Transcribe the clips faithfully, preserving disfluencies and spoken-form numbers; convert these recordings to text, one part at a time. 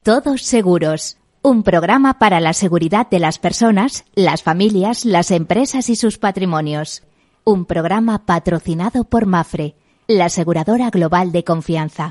Todos Seguros, un programa para la seguridad de las personas, las familias, las empresas y sus patrimonios. Un programa patrocinado por Mapfre, la aseguradora global de confianza.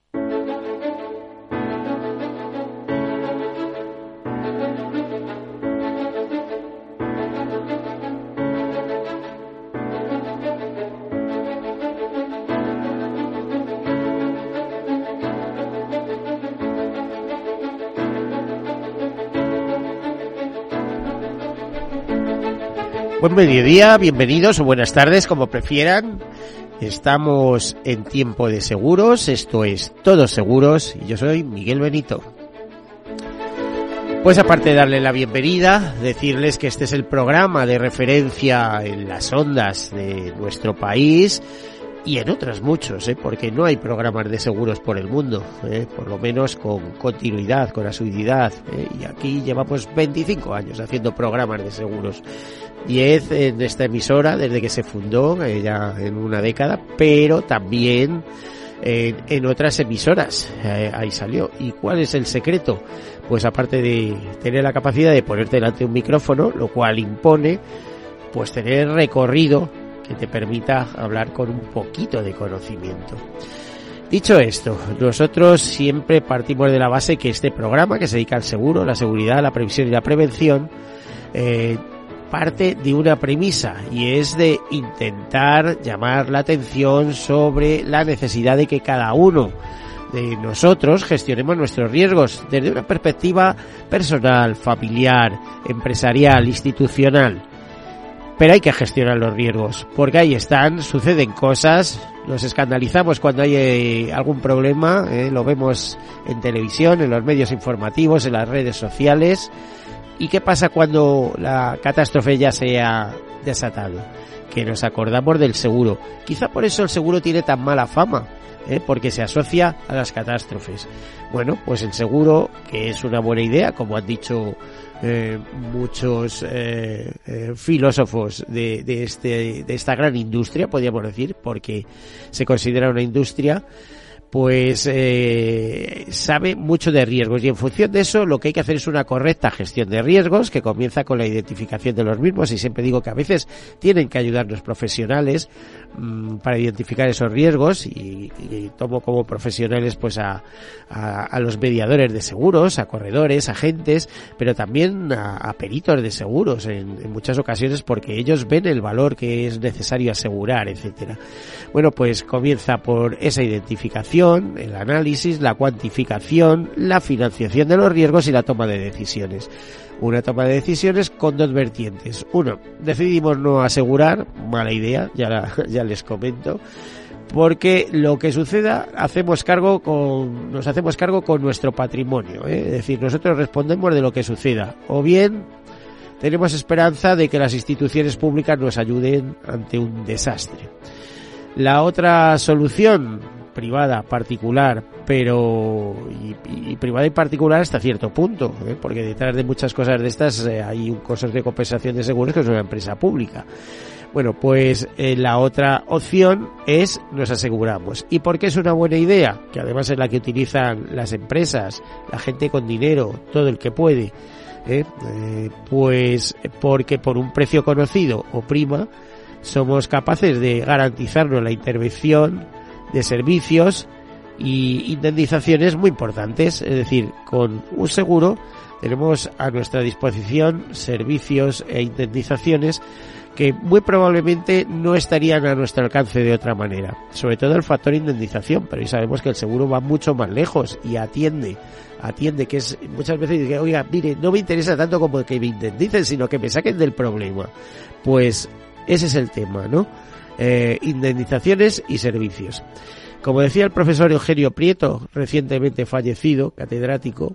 Buen mediodía, bienvenidos o buenas tardes, como prefieran. Estamos en tiempo de seguros, esto es Todos Seguros y yo soy Miguel Benito. Pues aparte de darle la bienvenida, decirles que este es el programa de referencia en las ondas de nuestro país y en otros muchos, ¿eh? Porque no hay programas de seguros por el mundo, ¿eh? Por lo menos con continuidad, con asiduidad, ¿eh? Y aquí llevamos veinticinco años haciendo programas de seguros. diez en esta emisora desde que se fundó, eh, ya en una década, pero también en, en otras emisoras, eh, ahí salió. ¿Y cuál es el secreto? Pues aparte de tener la capacidad de ponerte delante de un micrófono, lo cual impone, pues tener recorrido que te permita hablar con un poquito de conocimiento. Dicho esto, nosotros siempre partimos de la base que este programa, que se dedica al seguro, la seguridad, la previsión y la prevención, eh, parte de una premisa, y es de intentar llamar la atención sobre la necesidad de que cada uno de nosotros gestionemos nuestros riesgos desde una perspectiva personal, familiar, empresarial, institucional. Pero hay que gestionar los riesgos, porque ahí están, suceden cosas, nos escandalizamos cuando hay eh, algún problema, eh, lo vemos en televisión, en los medios informativos, en las redes sociales. ¿Y qué pasa cuando la catástrofe ya se ha desatado? Que nos acordamos del seguro. Quizá por eso el seguro tiene tan mala fama, ¿eh? Porque se asocia a las catástrofes. Bueno, pues el seguro, que es una buena idea, como han dicho eh, muchos eh, eh, filósofos de, de, este, de esta gran industria, podríamos decir, porque se considera una industria, pues eh, sabe mucho de riesgos, y en función de eso lo que hay que hacer es una correcta gestión de riesgos que comienza con la identificación de los mismos, y siempre digo que a veces tienen que ayudarnos profesionales mmm, para identificar esos riesgos, y, y tomo como profesionales pues a, a, a los mediadores de seguros, a corredores, agentes, pero también a, a peritos de seguros en, en muchas ocasiones, porque ellos ven el valor que es necesario asegurar, etcétera. Bueno, pues comienza por esa identificación, el análisis, la cuantificación, la financiación de los riesgos y la toma de decisiones. Una toma de decisiones con dos vertientes. Uno, decidimos no asegurar, mala idea, ya, la, ya les comento, porque lo que suceda hacemos cargo con, nos hacemos cargo con nuestro patrimonio, ¿eh? Es decir, nosotros respondemos de lo que suceda, o bien tenemos esperanza de que las instituciones públicas nos ayuden ante un desastre. La otra solución, privada, particular, pero y, y privada y particular hasta cierto punto, ¿eh? Porque detrás de muchas cosas de estas eh, hay un consorcio de compensación de seguros que es una empresa pública. Bueno, pues eh, la otra opción es nos aseguramos. ¿Y por qué es una buena idea? Que además es la que utilizan las empresas, la gente con dinero, todo el que puede, ¿eh? Eh, pues porque por un precio conocido o prima somos capaces de garantizarnos la intervención de servicios y indemnizaciones muy importantes. Es decir, con un seguro tenemos a nuestra disposición servicios e indemnizaciones que muy probablemente no estarían a nuestro alcance de otra manera, sobre todo el factor indemnización, pero ya sabemos que el seguro va mucho más lejos y atiende, atiende que es muchas veces dice, oiga, mire, no me interesa tanto como que me indemnicen, sino que me saquen del problema. Pues ese es el tema, ¿no? Eh, indemnizaciones y servicios. Como decía el profesor Eugenio Prieto, recientemente fallecido, catedrático,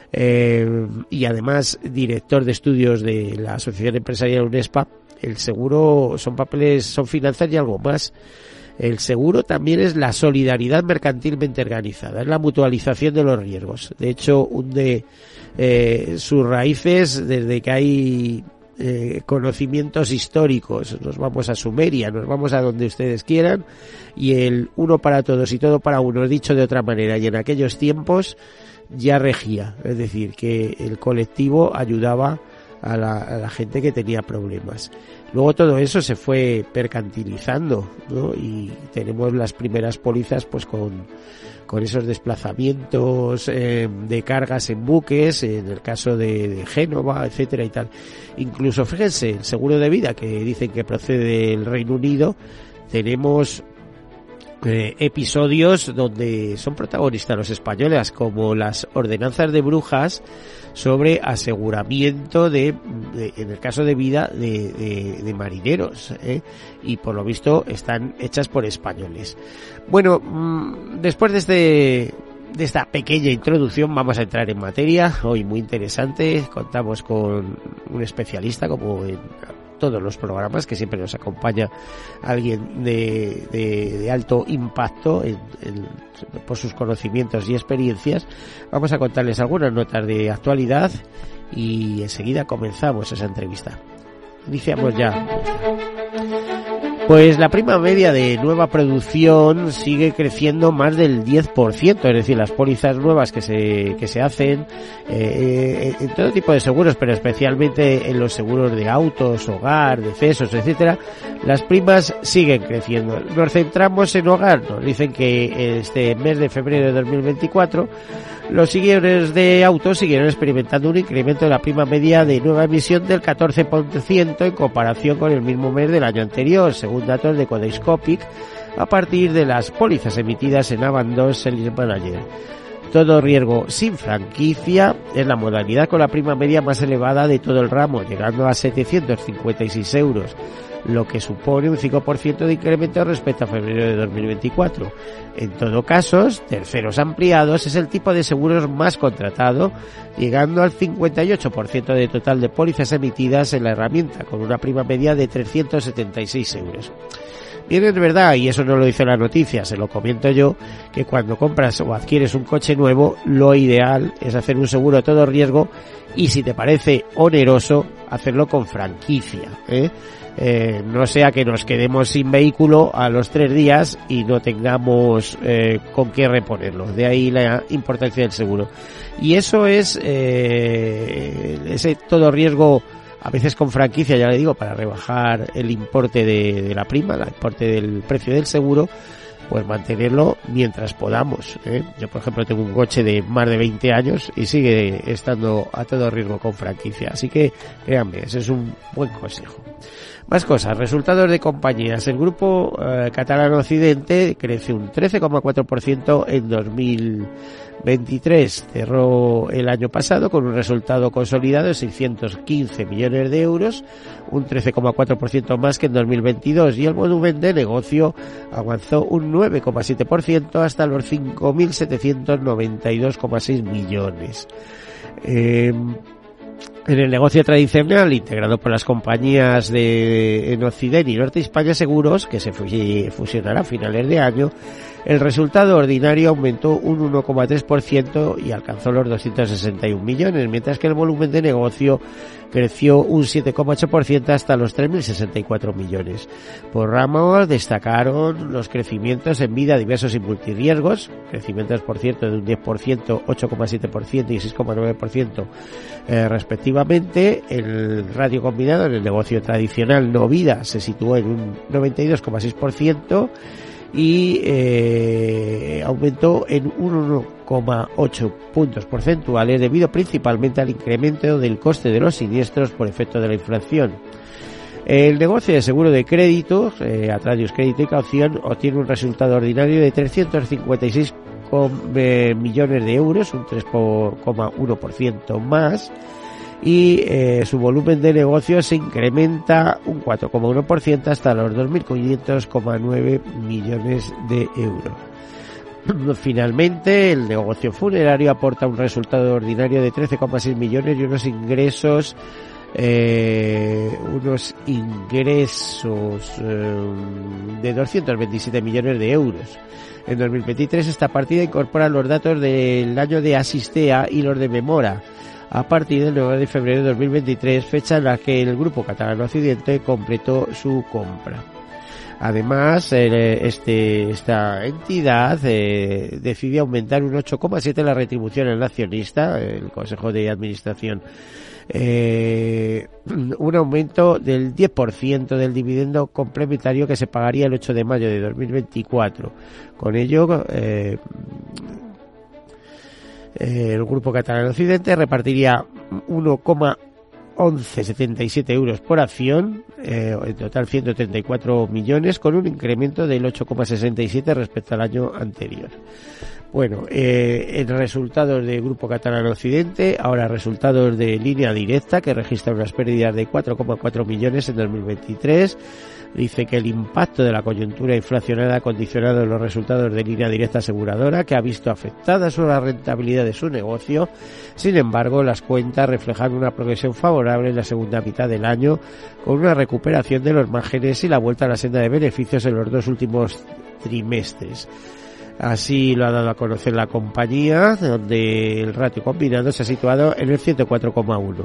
eh, y además director de estudios de la Asociación Empresarial UNESPA, el seguro son papeles, son finanzas y algo más. El seguro también es la solidaridad mercantilmente organizada, es la mutualización de los riesgos. De hecho, hunde eh, sus raíces desde que hay Eh, conocimientos históricos. Nos vamos a Sumeria, nos vamos a donde ustedes quieran, y el uno para todos y todo para uno, dicho de otra manera, y en aquellos tiempos ya regía, es decir, que el colectivo ayudaba a la, a la gente que tenía problemas. Luego todo eso se fue mercantilizando, ¿no? Y tenemos las primeras pólizas pues con, con esos desplazamientos eh, de cargas en buques, en el caso de, de Génova, etcétera y tal. Incluso, fíjense, el seguro de vida que dicen que procede del Reino Unido, tenemos Eh, episodios donde son protagonistas los españoles, como las ordenanzas de Brujas sobre aseguramiento de, de en el caso de vida de, de, de marineros, ¿eh? Y por lo visto están hechas por españoles. Bueno, mmm, después de este de esta pequeña introducción vamos a entrar en materia. Hoy muy interesante, contamos con un especialista como en todos los programas, que siempre nos acompaña alguien de, de, de alto impacto en, en, por sus conocimientos y experiencias. Vamos a contarles algunas notas de actualidad y enseguida comenzamos esa entrevista. Iniciamos ya. Pues la prima media de nueva producción sigue creciendo más del diez por ciento, es decir, las pólizas nuevas que se que se hacen eh, en todo tipo de seguros, pero especialmente en los seguros de autos, hogar, decesos, etcétera, las primas siguen creciendo. Nos centramos en hogar, nos dicen que este mes de febrero de dos mil veinticuatro los seguidores de autos siguieron experimentando un incremento de la prima media de nueva emisión del catorce por ciento en comparación con el mismo mes del año anterior, según datos de Codescopic, a partir de las pólizas emitidas en Abandon Sales Manager. Todo riesgo sin franquicia es la modalidad con la prima media más elevada de todo el ramo, llegando a setecientos cincuenta y seis euros, lo que supone un cinco por ciento de incremento respecto a febrero de dos mil veinticuatro. En todo caso, terceros ampliados es el tipo de seguros más contratado, llegando al cincuenta y ocho por ciento de total de pólizas emitidas en la herramienta, con una prima media de trescientos setenta y seis euros. Bien, es verdad, y eso no lo dice la noticia, se lo comento yo, que cuando compras o adquieres un coche nuevo, lo ideal es hacer un seguro de todo riesgo y, si te parece oneroso, hacerlo con franquicia, ¿eh? Eh, no sea que nos quedemos sin vehículo a los tres días y no tengamos eh, con qué reponerlo. De ahí la importancia del seguro. Y eso es eh, ese todo riesgo, a veces con franquicia, ya le digo, para rebajar el importe de, de la prima, el importe del precio del seguro, pues mantenerlo mientras podamos, ¿eh? Yo, por ejemplo, tengo un coche de más de veinte años y sigue estando a todo riesgo con franquicia. Así que, créanme, ese es un buen consejo. Más cosas, resultados de compañías. El grupo eh, Catalana Occidente crece un trece coma cuatro por ciento en dos mil veintitrés. Cerró el año pasado con un resultado consolidado de seiscientos quince millones de euros, un trece coma cuatro por ciento más que en dos mil veintidós, y el volumen de negocio avanzó un nueve coma siete por ciento hasta los cinco mil setecientos noventa y dos coma seis millones. Eh, En el negocio tradicional, integrado por las compañías de en Occidente y Norte España Seguros, que se fusionará a finales de año, el resultado ordinario aumentó un uno coma tres por ciento y alcanzó los doscientos sesenta y un millones, mientras que el volumen de negocio creció un siete coma ocho por ciento hasta los tres mil sesenta y cuatro millones. Por ramos destacaron los crecimientos en vida, diversos y multirriesgos, crecimientos por cierto de un diez por ciento, ocho coma siete por ciento y seis coma nueve por ciento eh, respectivamente. El radio combinado en el negocio tradicional no vida se situó en un noventa y dos coma seis por ciento y eh, aumentó en un uno coma ocho puntos porcentuales debido principalmente al incremento del coste de los siniestros por efecto de la inflación. El negocio de seguro de crédito, eh, Atradius Crédito y Caución, obtiene un resultado ordinario de trescientos cincuenta y seis millones de euros, un tres coma uno por ciento más, y eh, su volumen de negocio se incrementa un cuatro coma uno por ciento hasta los dos mil quinientos coma nueve millones de euros. Finalmente, el negocio funerario aporta un resultado ordinario de trece coma seis millones y unos ingresos eh, unos ingresos eh, de doscientos veintisiete millones de euros. En dos mil veintitrés esta partida incorpora los datos del año de Asistea y los de Memora, a partir del nueve de febrero de dos mil veintitrés, fecha en la que el grupo Catalana Occidente completó su compra. Además, eh, este, esta entidad eh, decidió aumentar un ocho coma siete la retribución al accionista, el Consejo de Administración, eh, un aumento del diez por ciento del dividendo complementario que se pagaría el ocho de mayo de dos mil veinticuatro. Con ello, eh, el Grupo Catalana Occidente repartiría uno coma once setenta y siete euros por acción, eh, en total ciento treinta y cuatro millones, con un incremento del ocho coma sesenta y siete respecto al año anterior. Bueno, eh, en resultados de Grupo Catalana Occidente, ahora resultados de Línea Directa, que registra unas pérdidas de cuatro coma cuatro millones en dos mil veintitrés. Dice que el impacto de la coyuntura inflacionaria ha condicionado los resultados de Línea Directa Aseguradora, que ha visto afectada la rentabilidad de su negocio. Sin embargo, las cuentas reflejan una progresión favorable en la segunda mitad del año, con una recuperación de los márgenes y la vuelta a la senda de beneficios en los dos últimos trimestres. Así lo ha dado a conocer la compañía, donde el ratio combinado se ha situado en el ciento cuatro coma uno.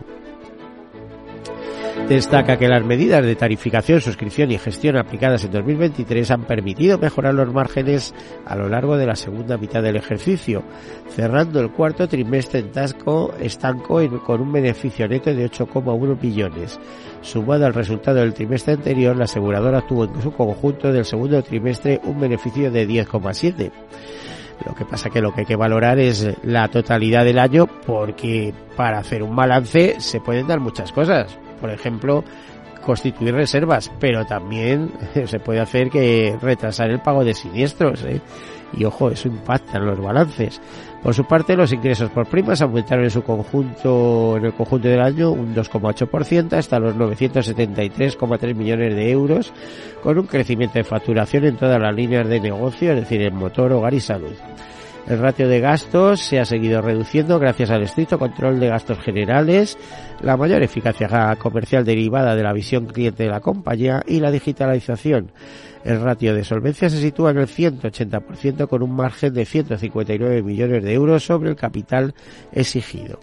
Destaca que las medidas de tarificación, suscripción y gestión aplicadas en dos mil veintitrés han permitido mejorar los márgenes a lo largo de la segunda mitad del ejercicio, cerrando el cuarto trimestre en tasco estanco en, con un beneficio neto de ocho coma uno billones. Sumado al resultado del trimestre anterior, la aseguradora tuvo en su conjunto del segundo trimestre un beneficio de diez coma siete. Lo que pasa que lo que hay que valorar es la totalidad del año, porque para hacer un balance se pueden dar muchas cosas. Por ejemplo, constituir reservas, pero también se puede hacer que retrasar el pago de siniestros, ¿eh? Y ojo, eso impacta en los balances. Por su parte, los ingresos por primas aumentaron en su conjunto, en el conjunto del año, un dos coma ocho por ciento hasta los novecientos setenta y tres coma tres millones de euros, con un crecimiento de facturación en todas las líneas de negocio, es decir, en motor, hogar y salud. El ratio de gastos se ha seguido reduciendo gracias al estricto control de gastos generales, la mayor eficacia comercial derivada de la visión cliente de la compañía y la digitalización. El ratio de solvencia se sitúa en el ciento ochenta por ciento con un margen de ciento cincuenta y nueve millones de euros sobre el capital exigido.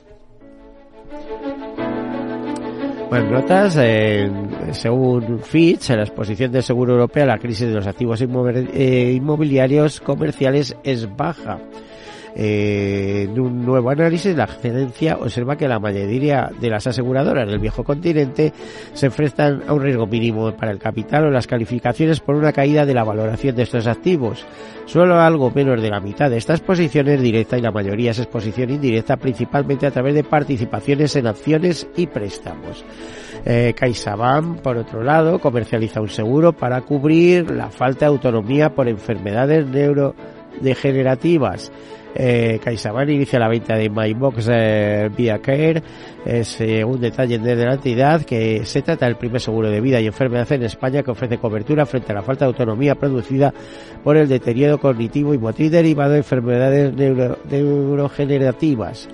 Más notas, eh, según Fitch, la exposición del seguro europeo a la crisis de los activos inmobiliarios comerciales es baja. Eh, en un nuevo análisis, la agencia observa que la mayoría de las aseguradoras del viejo continente se enfrentan a un riesgo mínimo para el capital o las calificaciones por una caída de la valoración de estos activos. Solo algo menos de la mitad de esta exposición es directa y la mayoría es exposición indirecta, principalmente a través de participaciones en acciones y préstamos. Eh, CaixaBank, por otro lado, comercializa un seguro para cubrir la falta de autonomía por enfermedades neurodegenerativas. Eh, CaixaBank inicia la venta de MyBox eh, Via Care. Es eh, un detalle de la entidad que se trata del primer seguro de vida y enfermedad en España que ofrece cobertura frente a la falta de autonomía producida por el deterioro cognitivo y motriz derivado de enfermedades neuro, neurogenerativas.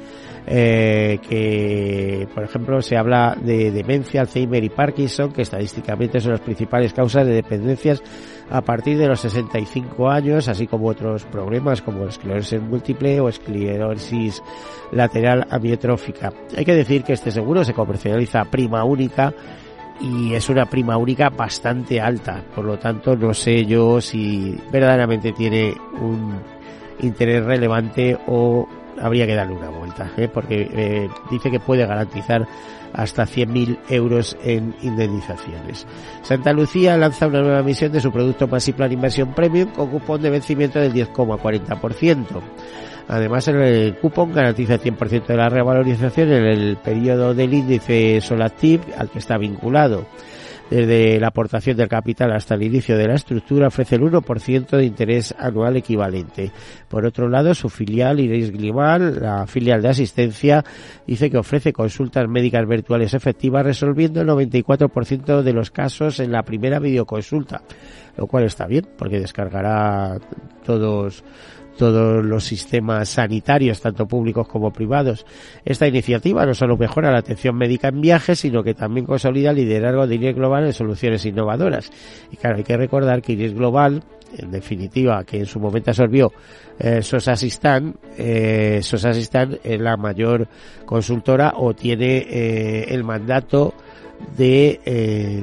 Eh, que por ejemplo se habla de demencia, Alzheimer y Parkinson, que estadísticamente son las principales causas de dependencias a partir de los sesenta y cinco años, así como otros problemas como esclerosis múltiple o esclerosis lateral amiotrófica. Hay que decir que este seguro se comercializa prima única y es una prima única bastante alta, por lo tanto no sé yo si verdaderamente tiene un interés relevante o habría que darle una vuelta, ¿eh? porque eh, dice que puede garantizar hasta cien mil euros en indemnizaciones. Santa Lucía lanza una nueva emisión de su producto MaxiPlan Inversión Premium con cupón de vencimiento del diez coma cuarenta por ciento. Además, el cupón garantiza el cien por ciento de la revalorización en el periodo del índice Solactive al que está vinculado. Desde la aportación del capital hasta el inicio de la estructura ofrece el uno por ciento de interés anual equivalente. Por otro lado, su filial Iris Global, la filial de asistencia, dice que ofrece consultas médicas virtuales efectivas resolviendo el noventa y cuatro por ciento de los casos en la primera videoconsulta, lo cual está bien porque descargará todos todos los sistemas sanitarios, tanto públicos como privados. Esta iniciativa no solo mejora la atención médica en viajes, sino que también consolida el liderazgo de Iris Global en soluciones innovadoras. Y claro, hay que recordar que Iris Global, en definitiva, que en su momento absorbió eh, SOS Assistant, eh, SOS Assistant es la mayor consultora o tiene eh, el mandato de eh,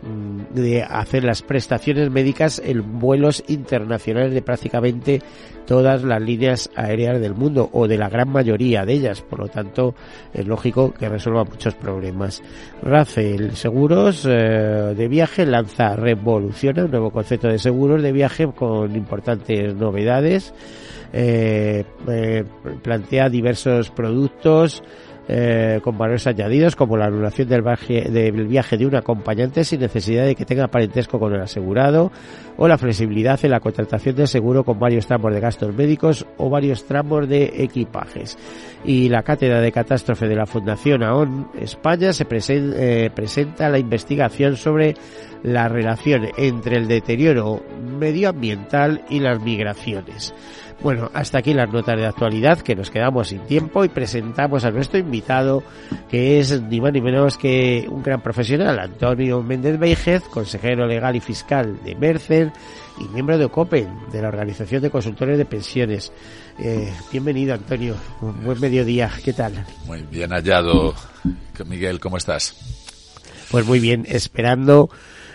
de hacer las prestaciones médicas en vuelos internacionales de prácticamente todas las líneas aéreas del mundo, o de la gran mayoría de ellas. Por lo tanto, es lógico que resuelva muchos problemas. Rafel Seguros eh, de Viaje lanza Revoluciona, un nuevo concepto de seguros de viaje con importantes novedades. Eh, eh, plantea diversos productos Eh, con valores añadidos, como la anulación del viaje, del viaje de un acompañante sin necesidad de que tenga parentesco con el asegurado, o la flexibilidad en la contratación del seguro con varios tramos de gastos médicos o varios tramos de equipajes. Y la Cátedra de Catástrofe de la Fundación A O N España se presen, eh, presenta la investigación sobre la relación entre el deterioro medioambiental y las migraciones. Bueno, hasta aquí las notas de actualidad, que nos quedamos sin tiempo, y presentamos a nuestro invitado, que es ni más ni menos que un gran profesional, Antonio Méndez Veígez, consejero legal y fiscal de Mercer y miembro de OCOPEN, de la Organización de Consultores de Pensiones. Eh, bienvenido, Antonio. Un buen mediodía. ¿Qué tal? Muy bien hallado, Miguel. ¿Cómo estás? Pues muy bien, esperando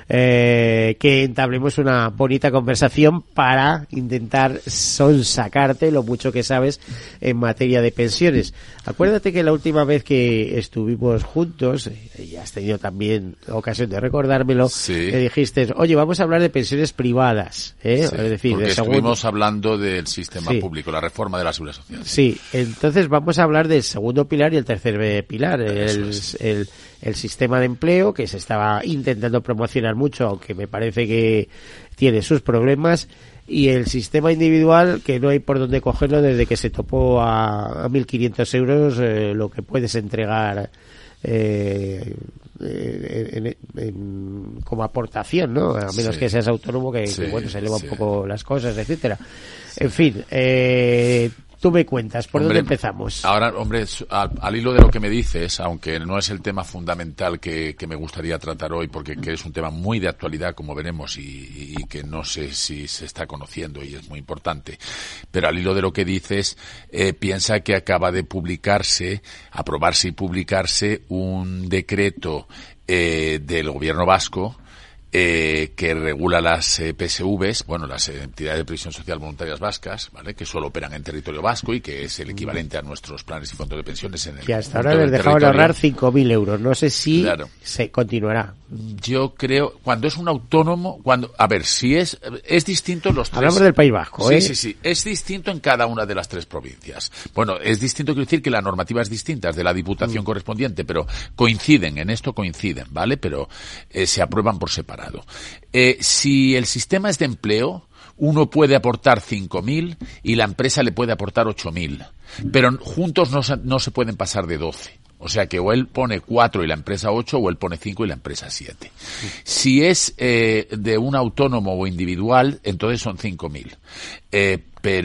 Eh, que entablemos una bonita conversación para intentar sonsacarte lo mucho que sabes en materia de pensiones. Acuérdate que la última vez que estuvimos juntos, y has tenido también ocasión de recordármelo, sí, me dijiste, oye, vamos a hablar de pensiones privadas, ¿eh? Sí, es decir, porque de segundo... estuvimos hablando del sistema sí. público, la reforma de la seguridad social. Sí, entonces vamos a hablar del segundo pilar y el tercer pilar, el, es. el, el sistema de empleo, que se estaba intentando promocionar mucho, aunque me parece que tiene sus problemas, y el sistema individual, que no hay por dónde cogerlo desde que se topó a, a mil quinientos euros eh, lo que puedes entregar eh, en, en, en, como aportación, ¿no? A menos sí. que seas autónomo, que, sí, que bueno, se eleva sí. un poco las cosas, etcétera. En fin, eh, tú me cuentas, ¿por hombre, dónde empezamos? Ahora, hombre, al, al hilo de lo que me dices, aunque no es el tema fundamental que, que me gustaría tratar hoy, porque que es un tema muy de actualidad, como veremos, y, y que no sé si se está conociendo y es muy importante, pero al hilo de lo que dices, eh, piensa que acaba de publicarse, aprobarse y publicarse un decreto eh, del gobierno vasco, Eh, que regula las eh, P S Vs, bueno, las eh, entidades de previsión social voluntarias vascas, ¿vale? Que solo operan en territorio vasco y que es el equivalente a nuestros planes y fondos de pensiones en el que hasta ahora les dejaban ahorrar cinco mil euros. No sé si claro. se continuará. Yo creo, cuando es un autónomo, cuando, a ver, si es, es distinto los tres. Hablamos del País Vasco, ¿eh? Sí, sí, sí. Es distinto en cada una de las tres provincias. Bueno, es distinto, quiero decir que la normativa es distinta, es de la diputación mm. correspondiente, pero coinciden, en esto coinciden, ¿vale? Pero eh, se aprueban por separado. Eh, si el sistema es de empleo, uno puede aportar cinco mil y la empresa le puede aportar ocho mil, pero juntos no se, no se pueden pasar de doce. O sea que o él pone cuatro y la empresa ocho, o él pone cinco y la empresa siete. Si es eh, de un autónomo o individual, entonces son cinco mil. Eh,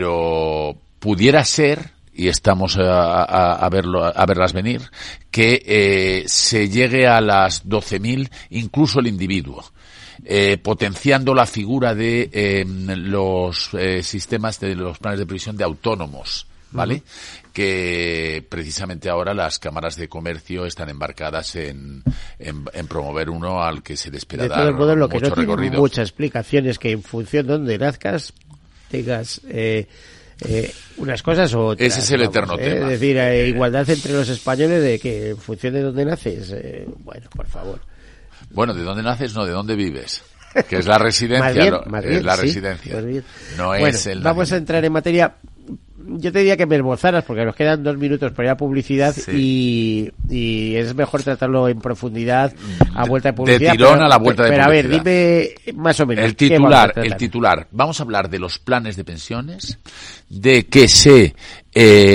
pero pudiera ser, y estamos a, a, a verlo, a verlas venir, que eh, se llegue a las doce mil incluso el individuo. Eh, potenciando la figura de eh, los eh, sistemas de los planes de previsión de autónomos, ¿vale? Uh-huh. Que precisamente ahora las cámaras de comercio están embarcadas en, en, en promover uno al que se le espera dar mucho modo, lo que no recorrido. Tiene mucha explicación es que en función de donde nazcas tengas eh, eh, unas cosas o otras. Ese es el vamos, eterno eh, tema. Es decir, eh, igualdad entre los españoles de que en función de dónde naces, eh, bueno, por favor. Bueno, ¿de dónde naces? No, ¿de dónde vives? Que es la residencia. Más bien, lo, más bien, es la sí, residencia. Más bien. No bueno, es el vamos nacimiento. a entrar en materia. Yo te diría que me esbozaras porque nos quedan dos minutos para ir a publicidad sí. y, y es mejor tratarlo en profundidad a vuelta de publicidad. De tirón pero, a la vuelta de pero publicidad. Pero a ver, dime más o menos. El titular, el titular. Vamos a hablar de los planes de pensiones, de que se eh,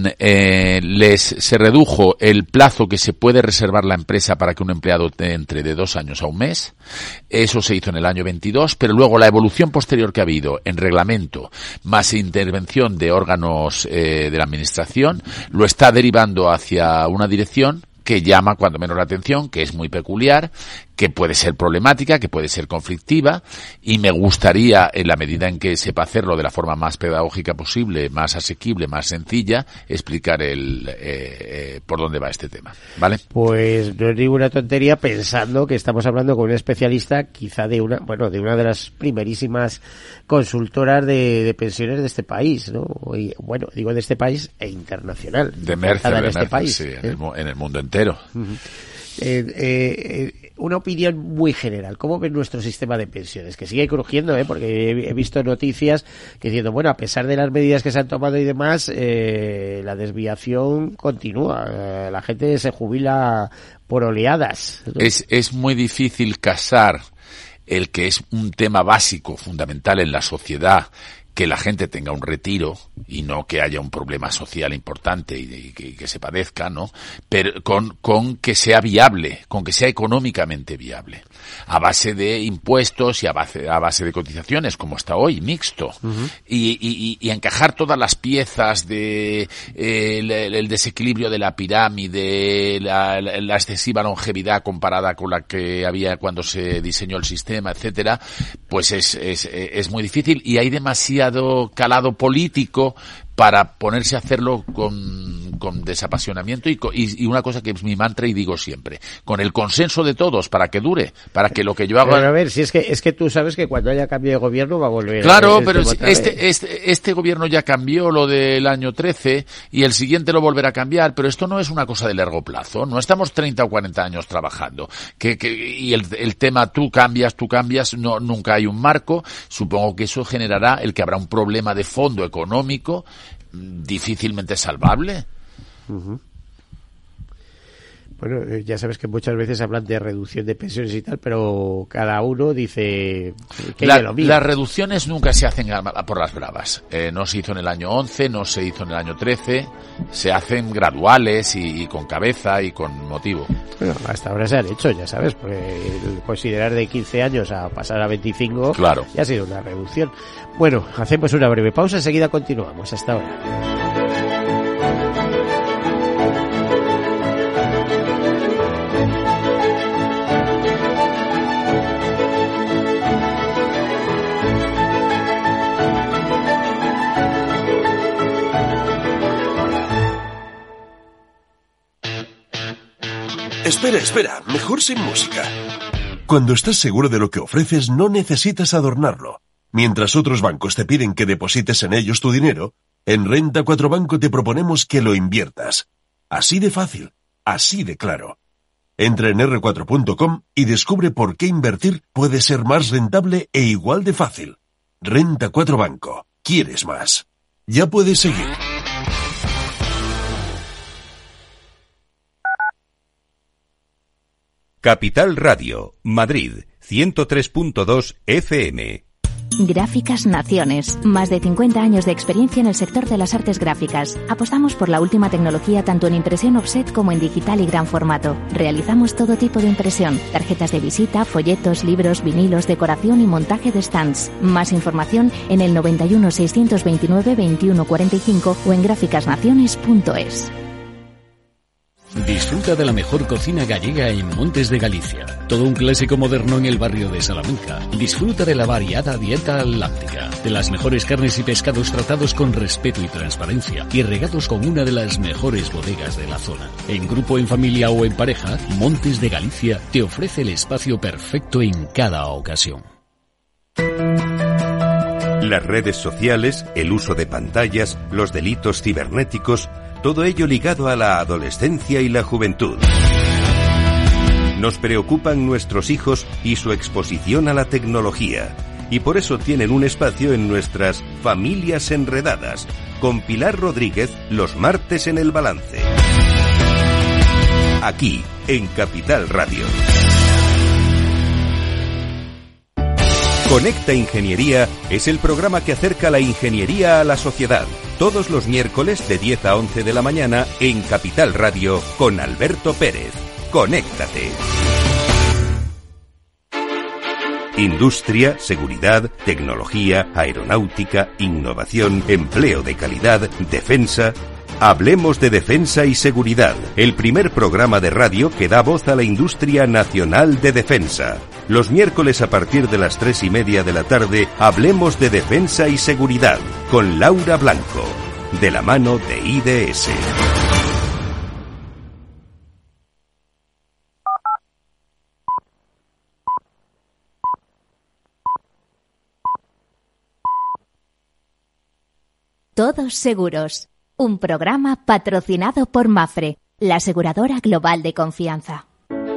eh, les se redujo el plazo que se puede reservar la empresa para que un empleado entre de dos años a un mes. Eso se hizo en el año veintidós, pero luego la evolución posterior que ha habido en reglamento más intervención de órganos eh, de la administración lo está derivando hacia una dirección que llama cuando menos la atención, que es muy peculiar, que puede ser problemática, que puede ser conflictiva, y me gustaría, en la medida en que sepa hacerlo de la forma más pedagógica posible, más asequible, más sencilla, explicar el eh, eh, por dónde va este tema, ¿vale? Pues no es ninguna tontería, pensando que estamos hablando con un especialista, quizá de una, bueno, de una de las primerísimas consultoras de, de pensiones de este país, ¿no? Y, bueno, digo de este país e internacional. De Mercer, de en este Mercer, país, sí, ¿eh? en, el, en el mundo entero. Uh-huh. Eh, eh, una opinión muy general. ¿Cómo ves nuestro sistema de pensiones? Que sigue crujiendo, ¿eh? Porque he, he visto noticias que diciendo, bueno, a pesar de las medidas que se han tomado y demás, eh, la desviación continúa. Eh, la gente se jubila por oleadas, ¿no? Es, es muy difícil casar el que es un tema básico, fundamental en la sociedad, que la gente tenga un retiro y no que haya un problema social importante y, y, que, y que se padezca, ¿no? Pero con, con que sea viable, con que sea económicamente viable, a base de impuestos y a base, a base de cotizaciones, como está hoy, mixto, uh-huh. y, y, y encajar todas las piezas de eh, el, el desequilibrio de la pirámide, la, la, la excesiva longevidad comparada con la que había cuando se diseñó el sistema, etcétera, pues es, es, es muy difícil, y hay demasiado calado político para ponerse a hacerlo con, con desapasionamiento y, y, y una cosa que es mi mantra y digo siempre, con el consenso de todos para que dure, para que lo que yo haga... Bueno, a ver, si es que es que tú sabes que cuando haya cambio de gobierno va a volver... Claro, pero este, este, este gobierno ya cambió lo del año trece y el siguiente lo volverá a cambiar, pero esto no es una cosa de largo plazo, no estamos treinta o cuarenta años trabajando, que, que y el, el tema tú cambias, tú cambias, no, nunca hay un marco, supongo que eso generará el que habrá un problema de fondo económico difícilmente salvable. Uh-huh. Bueno, ya sabes que muchas veces hablan de reducción de pensiones y tal, pero cada uno dice que la, lo mismo. Las reducciones nunca se hacen por las bravas. Eh, no se hizo en el año once, no se hizo en el año trece, se hacen graduales y, y con cabeza y con motivo. Bueno, hasta ahora se han hecho, ya sabes, porque el considerar de quince años a pasar a veinticinco, claro, ya ha sido una reducción. Bueno, hacemos una breve pausa, enseguida continuamos. Hasta ahora. Espera, espera, mejor sin música. Cuando estás seguro de lo que ofreces, no necesitas adornarlo. Mientras otros bancos te piden que deposites en ellos tu dinero, en Renta cuatro Banco te proponemos que lo inviertas. Así de fácil, así de claro. Entra en erre cuatro punto com y descubre por qué invertir puede ser más rentable e igual de fácil. Renta cuatro Banco. ¿Quieres más? Ya puedes seguir. Capital Radio, Madrid, ciento tres punto dos F M. Gráficas Naciones. Más de cincuenta años de experiencia en el sector de las artes gráficas. Apostamos por la última tecnología tanto en impresión offset como en digital y gran formato. Realizamos todo tipo de impresión. Tarjetas de visita, folletos, libros, vinilos, decoración y montaje de stands. Más información en el noventa y uno, seiscientos veintinueve, veintiuno cuarenta y cinco o en gráficas naciones punto es. Disfruta de la mejor cocina gallega en Montes de Galicia. Todo un clásico moderno en el barrio de Salamanca. Disfruta de la variada dieta atlántica, de las mejores carnes y pescados tratados con respeto y transparencia y regados con una de las mejores bodegas de la zona. En grupo, en familia o en pareja, Montes de Galicia te ofrece el espacio perfecto en cada ocasión. Las redes sociales, el uso de pantallas, los delitos cibernéticos, todo ello ligado a la adolescencia y la juventud. Nos preocupan nuestros hijos y su exposición a la tecnología, y por eso tienen un espacio en nuestras Familias Enredadas, con Pilar Rodríguez los martes en El Balance. Aquí, en Capital Radio. Conecta Ingeniería es el programa que acerca la ingeniería a la sociedad. Todos los miércoles de diez a once de la mañana en Capital Radio con Alberto Pérez. Conéctate. Industria, seguridad, tecnología, aeronáutica, innovación, empleo de calidad, defensa. Hablemos de Defensa y Seguridad, el primer programa de radio que da voz a la industria nacional de defensa. Los miércoles a partir de las tres y media de la tarde, hablemos de Defensa y Seguridad, con Laura Blanco, de la mano de I D S. Todos Seguros, un programa patrocinado por Mapfre, la aseguradora global de confianza.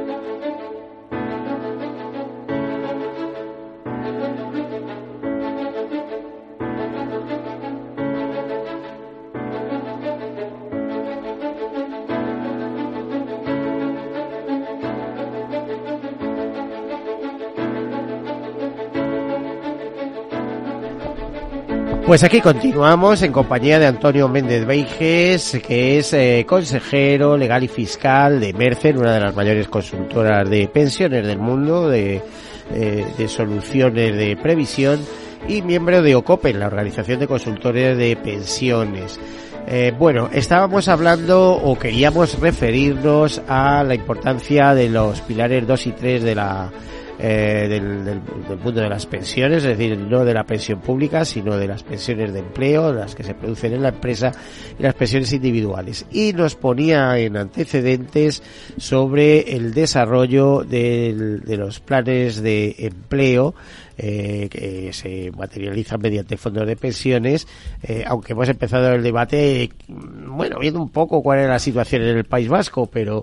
Pues aquí continuamos en compañía de Antonio Méndez Beiges, que es eh, consejero legal y fiscal de Mercer, una de las mayores consultoras de pensiones del mundo, de, eh, de soluciones de previsión, y miembro de OCOPEN, la Organización de Consultores de Pensiones. Eh, bueno, estábamos hablando o queríamos referirnos a la importancia de los pilares dos y tres de la Eh, del, del, del mundo de las pensiones, es decir, no de la pensión pública, sino de las pensiones de empleo, las que se producen en la empresa, y las pensiones individuales. Y nos ponía en antecedentes sobre el desarrollo del, de los planes de empleo, eh, que se materializan mediante fondos de pensiones, eh, aunque hemos empezado el debate, bueno, viendo un poco cuál es la situación en el País Vasco, pero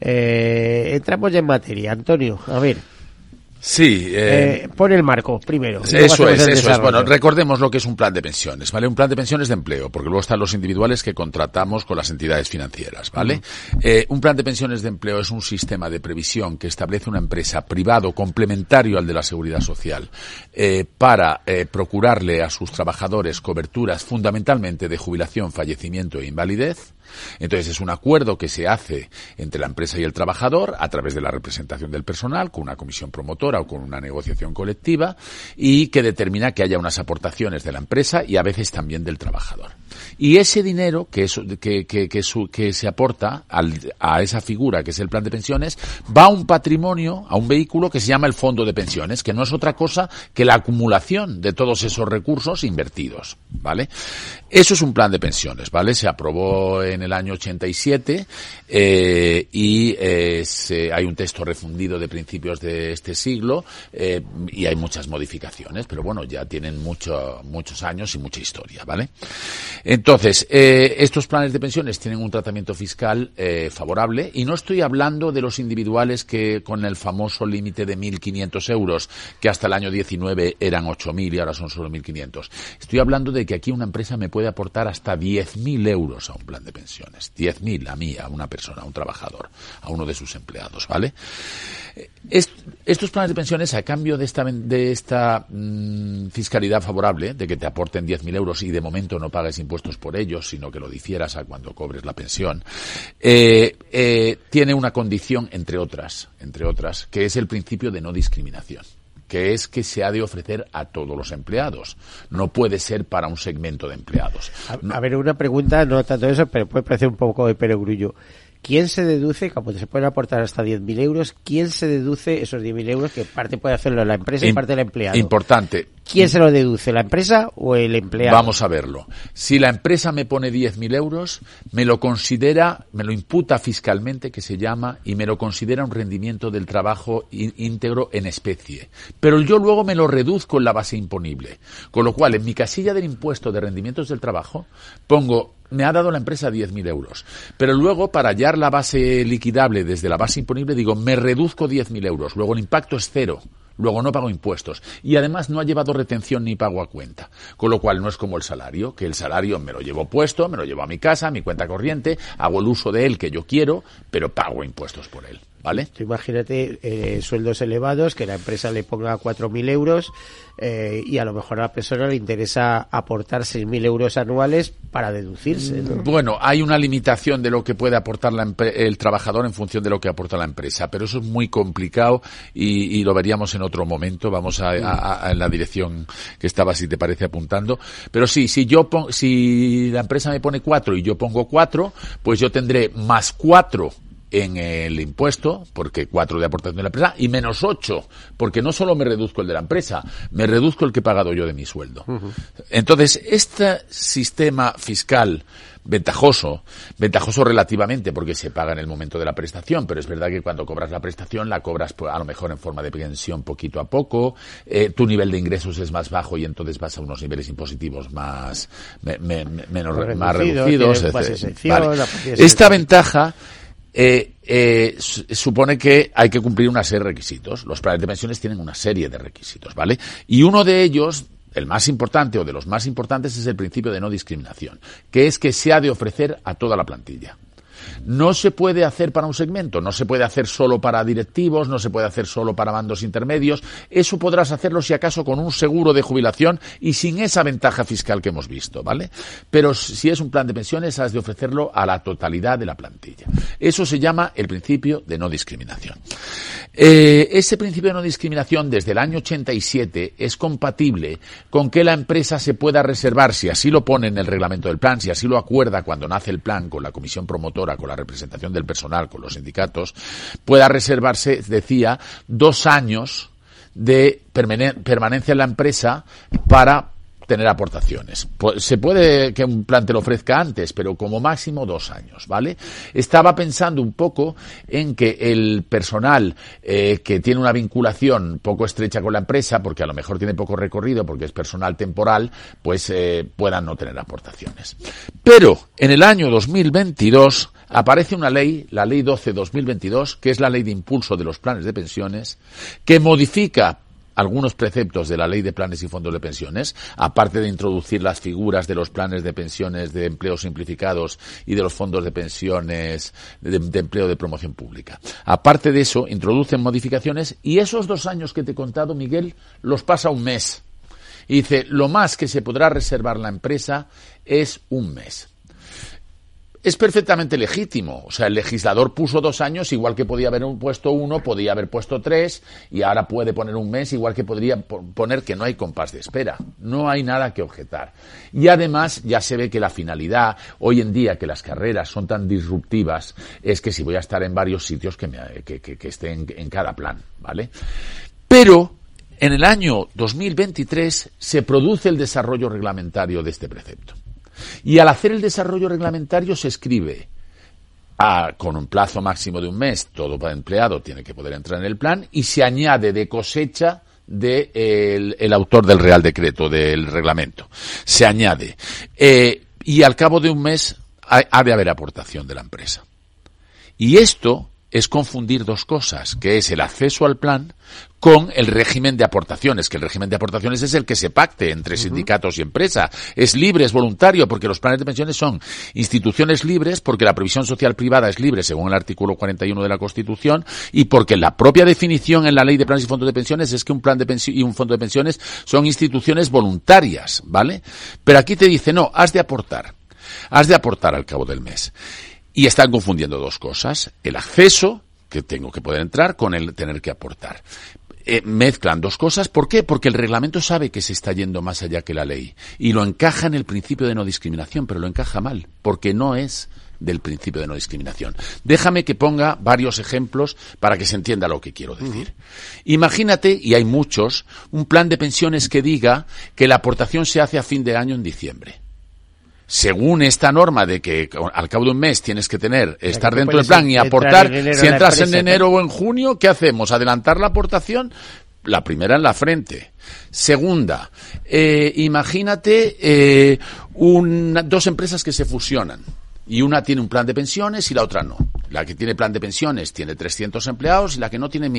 eh, entramos ya en materia. Antonio, a ver. Sí, eh, eh, pon el marco primero. Eso es, eso es. Bueno, recordemos lo que es un plan de pensiones, ¿vale? Un plan de pensiones de empleo, porque luego están los individuales que contratamos con las entidades financieras, ¿vale? Uh-huh. Eh, un plan de pensiones de empleo es un sistema de previsión que establece una empresa privado complementario al de la Seguridad Social, eh, para eh, procurarle a sus trabajadores coberturas fundamentalmente de jubilación, fallecimiento e invalidez. Entonces es un acuerdo que se hace entre la empresa y el trabajador a través de la representación del personal, con una comisión promotora o con una negociación colectiva, y que determina que haya unas aportaciones de la empresa y a veces también del trabajador. Y ese dinero que, es, que, que, que, su, que se aporta al, a esa figura que es el plan de pensiones va a un patrimonio, a un vehículo que se llama el fondo de pensiones, que no es otra cosa que la acumulación de todos esos recursos invertidos, ¿vale? Eso es un plan de pensiones, ¿vale? Se aprobó en el año ochenta y siete eh, y eh, se, hay un texto refundido de principios de este siglo eh, y hay muchas modificaciones, pero bueno, ya tienen mucho, muchos años y mucha historia, ¿vale? Entonces, eh, estos planes de pensiones tienen un tratamiento fiscal eh, favorable, y no estoy hablando de los individuales que con el famoso límite de mil quinientos euros, que hasta el año diecinueve eran ocho mil y ahora son solo mil quinientos. Estoy hablando de que aquí una empresa me puede aportar hasta diez mil euros a un plan de pensiones. diez mil a mí, a una persona, a un trabajador, a uno de sus empleados, ¿vale? Est- estos planes de pensiones, a cambio de esta, de esta mmm, fiscalidad favorable, de que te aporten diez mil euros y de momento no pagues impuestos por ellos, sino que lo difieras a cuando cobres la pensión, eh, eh, tiene una condición, entre otras, entre otras, que es el principio de no discriminación, que es que se ha de ofrecer a todos los empleados. No puede ser para un segmento de empleados. A, a ver, una pregunta, no tanto eso, pero puede parecer un poco de perogrullo. ¿Quién se deduce, como se pueden aportar hasta diez mil euros, quién se deduce esos diez mil euros, que parte puede hacerlo la empresa y In, parte el empleado? Importante. ¿Quién se lo deduce, la empresa o el empleado? Vamos a verlo. Si la empresa me pone diez mil euros, me lo considera, me lo imputa fiscalmente, que se llama, y me lo considera un rendimiento del trabajo íntegro en especie. Pero yo luego me lo reduzco en la base imponible. Con lo cual, en mi casilla del impuesto de rendimientos del trabajo, pongo, me ha dado la empresa diez mil euros. Pero luego, para hallar la base liquidable desde la base imponible, digo, me reduzco diez mil euros. Luego el impacto es cero. Luego no pago impuestos. Y además no ha llevado retención ni pago a cuenta. Con lo cual no es como el salario, que el salario me lo llevo puesto, me lo llevo a mi casa, a mi cuenta corriente, hago el uso de él que yo quiero, pero pago impuestos por él. ¿vale? Tú imagínate eh, sueldos elevados, que la empresa le ponga cuatro mil euros eh, y a lo mejor a la persona le interesa aportar seis mil euros anuales para deducirse, ¿no? Bueno, hay una limitación de lo que puede aportar la empre- el trabajador en función de lo que aporta la empresa, pero eso es muy complicado y, y lo veríamos en otro momento. Vamos a, a, a en la dirección que estaba, si te parece, apuntando. Pero sí, si yo pon- si la empresa me pone cuatro y yo pongo cuatro, pues yo tendré más cuatro en el impuesto, porque cuatro de aportación de la empresa, y menos ocho, porque no solo me reduzco el de la empresa, me reduzco el que he pagado yo de mi sueldo. Uh-huh. Entonces, este sistema fiscal ventajoso, ventajoso relativamente porque se paga en el momento de la prestación, pero es verdad que cuando cobras la prestación la cobras pues, a lo mejor en forma de pensión poquito a poco, eh, tu nivel de ingresos es más bajo y entonces vas a unos niveles impositivos más, me, me, menos, reducido, más reducidos. Más excepción, vale. Esta ventaja Eh, eh, supone que hay que cumplir una serie de requisitos. Los planes de pensiones tienen una serie de requisitos, ¿vale? Y uno de ellos, el más importante o de los más importantes, es el principio de no discriminación, que es que se ha de ofrecer a toda la plantilla. No se puede hacer para un segmento, no se puede hacer solo para directivos, no se puede hacer solo para mandos intermedios. Eso podrás hacerlo si acaso con un seguro de jubilación y sin esa ventaja fiscal que hemos visto, ¿vale? Pero si es un plan de pensiones, has de ofrecerlo a la totalidad de la plantilla. Eso se llama el principio de no discriminación. Eh, ese principio de no discriminación desde el año ochenta y siete es compatible con que la empresa se pueda reservar, si así lo pone en el reglamento del plan, si así lo acuerda cuando nace el plan con la comisión promotora, con la representación del personal, con los sindicatos, pueda reservarse, decía, dos años de permanencia en la empresa para tener aportaciones. Se puede que un plan te lo ofrezca antes, pero como máximo dos años, ¿vale? Estaba pensando un poco en que el personal eh, que tiene una vinculación poco estrecha con la empresa, porque a lo mejor tiene poco recorrido, porque es personal temporal, pues eh, puedan no tener aportaciones. Pero en el año dos mil veintidós aparece una ley, la Ley doce barra dos mil veintidós, que es la Ley de Impulso de los Planes de Pensiones, que modifica algunos preceptos de la Ley de Planes y Fondos de Pensiones, aparte de introducir las figuras de los planes de pensiones de empleo simplificados y de los fondos de pensiones de, de empleo de promoción pública. Aparte de eso, introducen modificaciones y esos dos años que te he contado, Miguel, los pasa un mes. Y dice, lo más que se podrá reservar la empresa es un mes. Es perfectamente legítimo. O sea, el legislador puso dos años, igual que podía haber puesto uno, podía haber puesto tres, y ahora puede poner un mes, igual que podría poner que no hay compás de espera. No hay nada que objetar. Y además, ya se ve que la finalidad, hoy en día, que las carreras son tan disruptivas, es que si voy a estar en varios sitios, que, me, que, que, que esté en, en cada plan, ¿vale? Pero en el año dos mil veintitrés se produce el desarrollo reglamentario de este precepto. Y al hacer el desarrollo reglamentario se escribe a, con un plazo máximo de un mes, todo empleado tiene que poder entrar en el plan, y se añade de cosecha de el, el autor del Real Decreto, del reglamento. Se añade. Eh, y al cabo de un mes ha, ha de haber aportación de la empresa. Y esto es confundir dos cosas, que es el acceso al plan con el régimen de aportaciones, que el régimen de aportaciones es el que se pacte entre sindicatos y empresa. Es libre, es voluntario, porque los planes de pensiones son instituciones libres, porque la previsión social privada es libre, según el artículo cuarenta y uno de la Constitución, y porque la propia definición en la Ley de Planes y Fondos de Pensiones es que un plan de pensión y un fondo de pensiones son instituciones voluntarias, ¿vale? Pero aquí te dice, no, has de aportar. Has de aportar al cabo del mes. Y están confundiendo dos cosas, el acceso, que tengo que poder entrar, con el tener que aportar. Eh, mezclan dos cosas. ¿Por qué? Porque el reglamento sabe que se está yendo más allá que la ley. Y lo encaja en el principio de no discriminación, pero lo encaja mal, porque no es del principio de no discriminación. Déjame que ponga varios ejemplos para que se entienda lo que quiero decir. Uh-huh. Imagínate, y hay muchos, un plan de pensiones que diga que la aportación se hace a fin de año en diciembre. Según esta norma de que al cabo de un mes tienes que tener, estar dentro del plan y aportar, si entras en enero o en junio, ¿qué hacemos? ¿Adelantar la aportación? La primera en la frente. Segunda, eh, imagínate eh, una, dos empresas que se fusionan y una tiene un plan de pensiones y la otra no. La que tiene plan de pensiones tiene trescientos empleados y la que no tiene mil.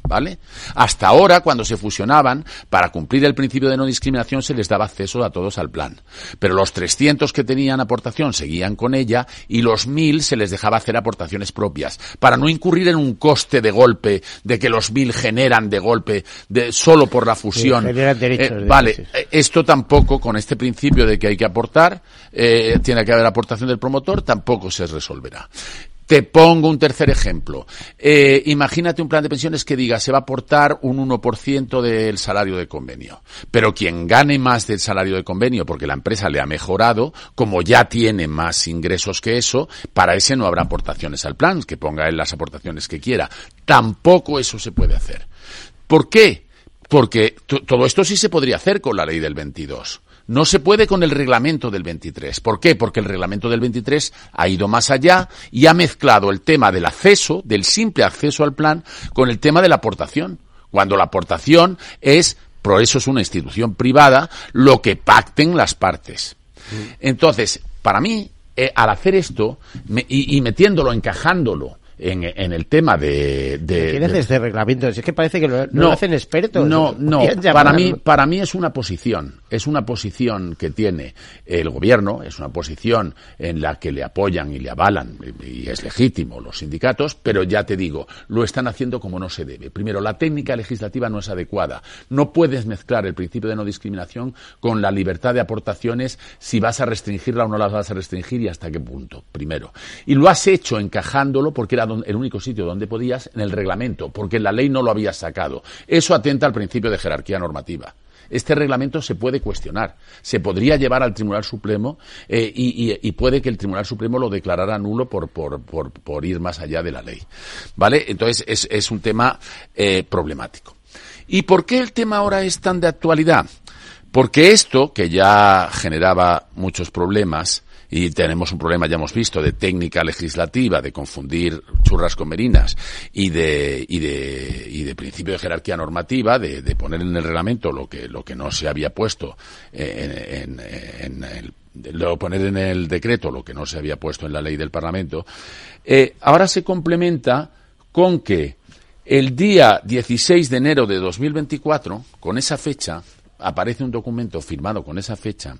¿vale? Hasta ahora, cuando se fusionaban, para cumplir el principio de no discriminación se les daba acceso a todos al plan. Pero los trescientos que tenían aportación seguían con ella y los mil se les dejaba hacer aportaciones propias, para no incurrir en un coste de golpe, de que los mil generan de golpe, de solo por la fusión. Sí, generan derechos, eh, de vale, derechos. Esto tampoco, con este principio de que hay que aportar, eh, tiene que haber aportación del promotor, tampoco se resolverá. Te pongo un tercer ejemplo. Eh, imagínate un plan de pensiones que diga se va a aportar un uno por ciento del salario de convenio. Pero quien gane más del salario de convenio porque la empresa le ha mejorado, como ya tiene más ingresos que eso, para ese no habrá aportaciones al plan, que ponga él las aportaciones que quiera. Tampoco eso se puede hacer. ¿Por qué? Porque t- todo esto sí se podría hacer con la ley del veintidós. No se puede con el reglamento del veintitrés. ¿Por qué? Porque el reglamento del veintitrés ha ido más allá y ha mezclado el tema del acceso, del simple acceso al plan, con el tema de la aportación. Cuando la aportación es, por eso es una institución privada, lo que pacten las partes. Entonces, para mí, eh, al hacer esto, me, y, y metiéndolo, encajándolo, En, en el tema de... de ¿Qué haces de reglamentos? Es que parece que lo, no, no lo hacen expertos. No, no, Llamarlo. para mí, para mí es una posición, es una posición que tiene el gobierno, es una posición en la que le apoyan y le avalan, y es legítimo los sindicatos, pero ya te digo, lo están haciendo como no se debe. Primero, la técnica legislativa no es adecuada. No puedes mezclar el principio de no discriminación con la libertad de aportaciones, si vas a restringirla o no la vas a restringir y hasta qué punto, primero. Y lo has hecho encajándolo porque era el único sitio donde podías, en el reglamento, porque en la ley no lo habías sacado. Eso atenta al principio de jerarquía normativa. Este reglamento se puede cuestionar, se podría llevar al Tribunal Supremo eh, y, y, y puede que el Tribunal Supremo lo declarara nulo por, por, por, por ir más allá de la ley. ¿Vale? Entonces es, es un tema eh, problemático. ¿Y por qué el tema ahora es tan de actualidad? Porque esto, que ya generaba muchos problemas, y tenemos un problema, ya hemos visto, de técnica legislativa, de confundir churras con merinas, y de, y de, y de principio de jerarquía normativa, de, de poner en el reglamento lo que, lo que no se había puesto en, en, en, en el, de poner en el decreto lo que no se había puesto en la ley del Parlamento, eh, ahora se complementa con que el día dieciséis de enero de dos mil veinticuatro, con esa fecha, aparece un documento firmado con esa fecha,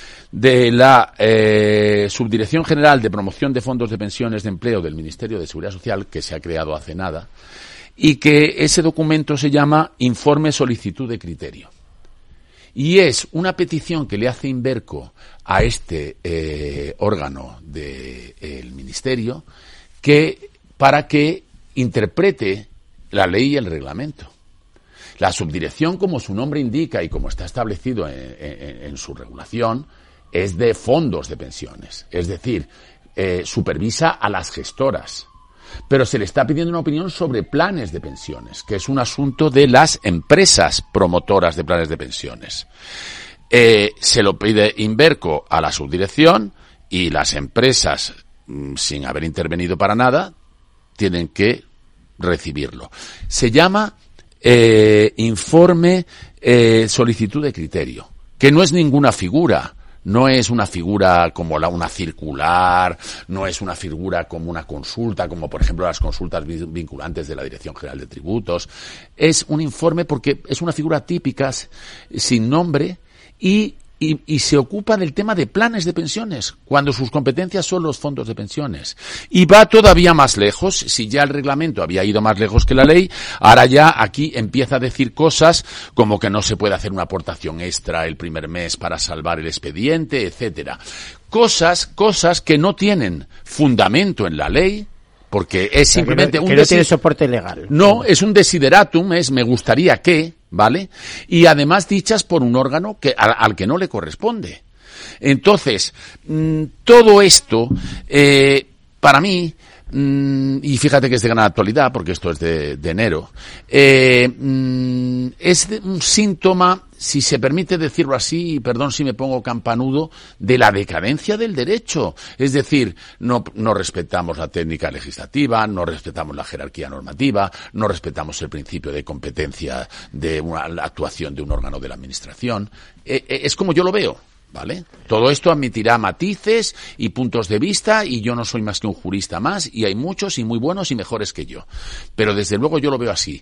de la eh, Subdirección General de Promoción de Fondos de Pensiones de Empleo del Ministerio de Seguridad Social, que se ha creado hace nada, y que ese documento se llama Informe Solicitud de Criterio. Y es una petición que le hace Inverco a este eh, órgano del Ministerio que para que interprete la ley y el reglamento. La subdirección, como su nombre indica y como está establecido en, en, en su regulación, es de fondos de pensiones, es decir, eh, supervisa a las gestoras. Pero se le está pidiendo una opinión sobre planes de pensiones, que es un asunto de las empresas promotoras de planes de pensiones. Eh, se lo pide Inverco a la subdirección y las empresas, mmm, sin haber intervenido para nada, tienen que recibirlo. Se llama eh, informe eh, solicitud de criterio, que no es ninguna figura. No es una figura como la, una circular, no es una figura como una consulta, como por ejemplo las consultas vinculantes de la Dirección General de Tributos. Es un informe porque es una figura típica, sin nombre, y, y, y se ocupa del tema de planes de pensiones, cuando sus competencias son los fondos de pensiones. Y va todavía más lejos, si ya el reglamento había ido más lejos que la ley, ahora ya aquí empieza a decir cosas como que no se puede hacer una aportación extra el primer mes para salvar el expediente, etcétera. Cosas, cosas que no tienen fundamento en la ley, porque es o sea, simplemente que no, un que no desi- tiene soporte legal. No, es un desideratum, es me gustaría que, ¿vale? Y además dichas por un órgano que al, al que no le corresponde. Entonces, mmm, todo esto, eh, para mí, mmm, y fíjate que es de gran actualidad, porque esto es de, de enero, eh, mmm, es de un síntoma, si se permite decirlo así, y perdón si me pongo campanudo, de la decadencia del derecho. Es decir, no, no respetamos la técnica legislativa, no respetamos la jerarquía normativa, no respetamos el principio de competencia de una la actuación de un órgano de la administración. Eh, eh, es como yo lo veo. ¿vale? Todo esto admitirá matices y puntos de vista, y yo no soy más que un jurista más, y hay muchos y muy buenos y mejores que yo. Pero desde luego yo lo veo así.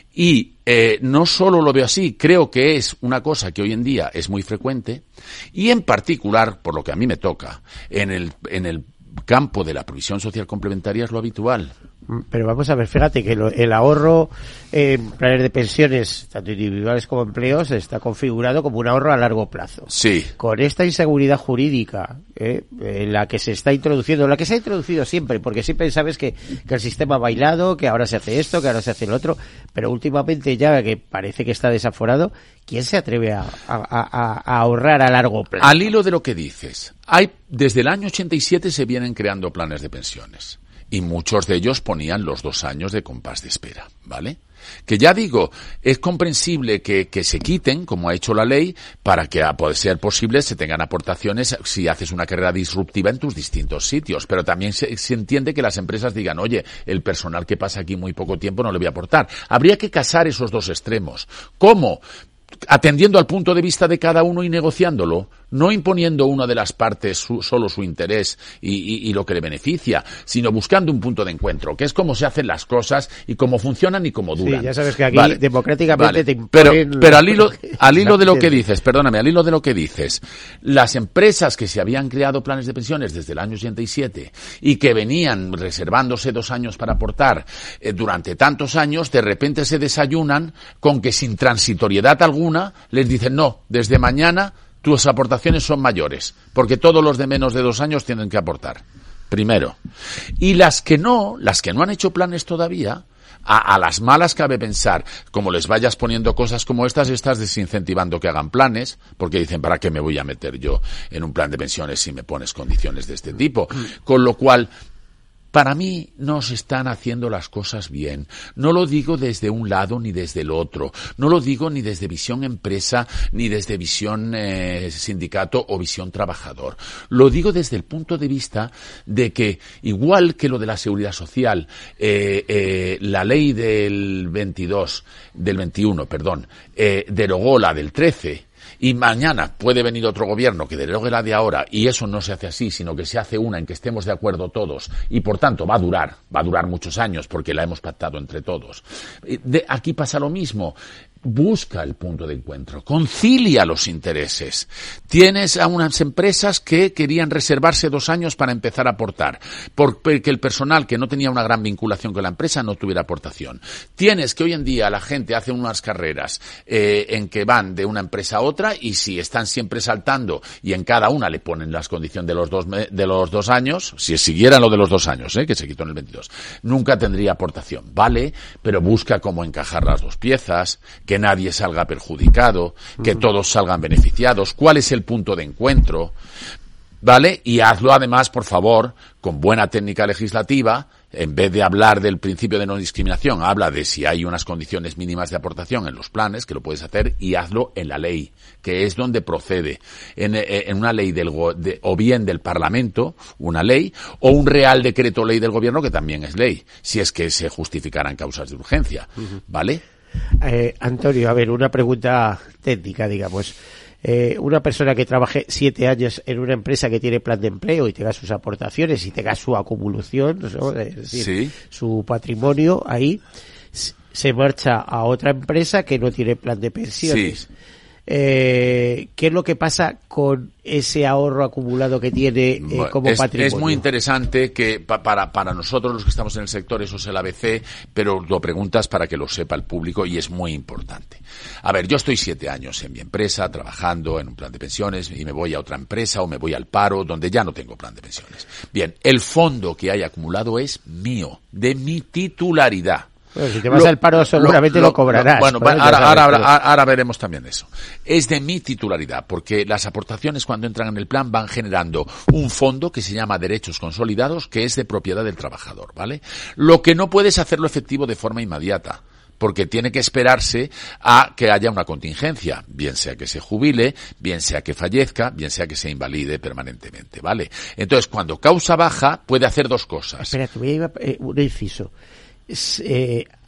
Y eh, no solo lo veo así, creo que es una cosa que hoy en día es muy frecuente, y en particular, por lo que a mí me toca, en el, en el campo de la provisión social complementaria es lo habitual. Pero vamos a ver, fíjate que lo, el ahorro en planes de pensiones, tanto individuales como empleos, está configurado como un ahorro a largo plazo. Sí. Con esta inseguridad jurídica, eh, en la que se está introduciendo, la que se ha introducido siempre, porque siempre sabes que, que el sistema ha bailado, que ahora se hace esto, que ahora se hace lo otro, pero últimamente ya que parece que está desaforado, ¿quién se atreve a, a, a, a ahorrar a largo plazo? Al hilo de lo que dices, hay desde el año ochenta y siete se vienen creando planes de pensiones. Y muchos de ellos ponían los dos años de compás de espera, ¿vale? Que ya digo, es comprensible que, que se quiten, como ha hecho la ley, para que a poder ser posible se tengan aportaciones si haces una carrera disruptiva en tus distintos sitios. Pero también se, se entiende que las empresas digan, oye, el personal que pasa aquí muy poco tiempo no le voy a aportar. Habría que casar esos dos extremos. ¿Cómo? Atendiendo al punto de vista de cada uno y negociándolo, no imponiendo una de las partes su, solo su interés y, y, y lo que le beneficia, sino buscando un punto de encuentro, que es cómo se hacen las cosas y cómo funcionan y cómo duran. Sí, ya sabes que aquí vale, democráticamente vale. te imponen... Pero, pero al hilo, al hilo de lo que dices, perdóname, al hilo de lo que dices, las empresas que se habían creado planes de pensiones desde el año ochenta y siete y que venían reservándose dos años para aportar eh, durante tantos años, de repente se desayunan con que sin transitoriedad alguna les dicen, no, desde mañana tus aportaciones son mayores, porque todos los de menos de dos años tienen que aportar. Primero. Y las que no, las que no han hecho planes todavía, a, a las malas cabe pensar, como les vayas poniendo cosas como estas, estás desincentivando que hagan planes, porque dicen, ¿para qué me voy a meter yo en un plan de pensiones si me pones condiciones de este tipo? Con lo cual, para mí no se están haciendo las cosas bien. No lo digo desde un lado ni desde el otro. No lo digo ni desde visión empresa, ni desde visión eh, sindicato o visión trabajador. Lo digo desde el punto de vista de que, igual que lo de la seguridad social, eh, eh, la ley del veintidós, del veintiuno, perdón, eh, derogó la del trece, y mañana puede venir otro gobierno que derogue la de ahora, y eso no se hace así, sino que se hace una en que estemos de acuerdo todos, y por tanto va a durar, va a durar muchos años porque la hemos pactado entre todos. De, aquí pasa lo mismo. Busca el punto de encuentro, concilia los intereses. Tienes a unas empresas que querían reservarse dos años para empezar a aportar, porque el personal que no tenía una gran vinculación con la empresa no tuviera aportación. Tienes que hoy en día la gente hace unas carreras eh, en que van de una empresa a otra, y si están siempre saltando y en cada una le ponen las condiciones de los dos de los dos años, si siguieran lo de los dos años, eh, que se quitó en el veintidós, nunca tendría aportación. Vale, pero busca cómo encajar las dos piezas, que que nadie salga perjudicado, que todos salgan beneficiados. ¿Cuál es el punto de encuentro? ¿Vale? Y hazlo además, por favor, con buena técnica legislativa. En vez de hablar del principio de no discriminación, habla de si hay unas condiciones mínimas de aportación en los planes, que lo puedes hacer, y hazlo en la ley, que es donde procede. En, en una ley del de, o bien del Parlamento, una ley, o un real decreto ley del Gobierno, que también es ley, si es que se justificaran causas de urgencia. ¿Vale? Eh, Antonio, a ver, una pregunta técnica, digamos. Eh, una persona que trabaje siete años en una empresa que tiene plan de empleo y tenga sus aportaciones y tenga su acumulación, ¿no? Es decir, sí, su patrimonio ahí, se marcha a otra empresa que no tiene plan de pensiones. Sí. Eh, ¿qué es lo que pasa con ese ahorro acumulado que tiene eh, bueno, como es, patrimonio? Es muy interesante que pa, para, para nosotros los que estamos en el sector eso es el A B C, pero lo preguntas para que lo sepa el público y es muy importante. A ver, yo estoy siete años en mi empresa trabajando en un plan de pensiones y me voy a otra empresa o me voy al paro donde ya no tengo plan de pensiones. Bien, el fondo que hay acumulado es mío, de mi titularidad. Bueno, si te vas lo, al paro seguramente lo, lo, lo cobrarás. Bueno, ahora, ahora, ahora, ahora veremos también eso. Es de mi titularidad, porque las aportaciones cuando entran en el plan van generando un fondo que se llama derechos consolidados, que es de propiedad del trabajador, ¿vale? Lo que no puedes hacerlo efectivo de forma inmediata, porque tiene que esperarse a que haya una contingencia, bien sea que se jubile, bien sea que fallezca, bien sea que se invalide permanentemente, ¿vale? Entonces, cuando causa baja, puede hacer dos cosas. Espera, te voy a ir a, eh, un inciso. Eh,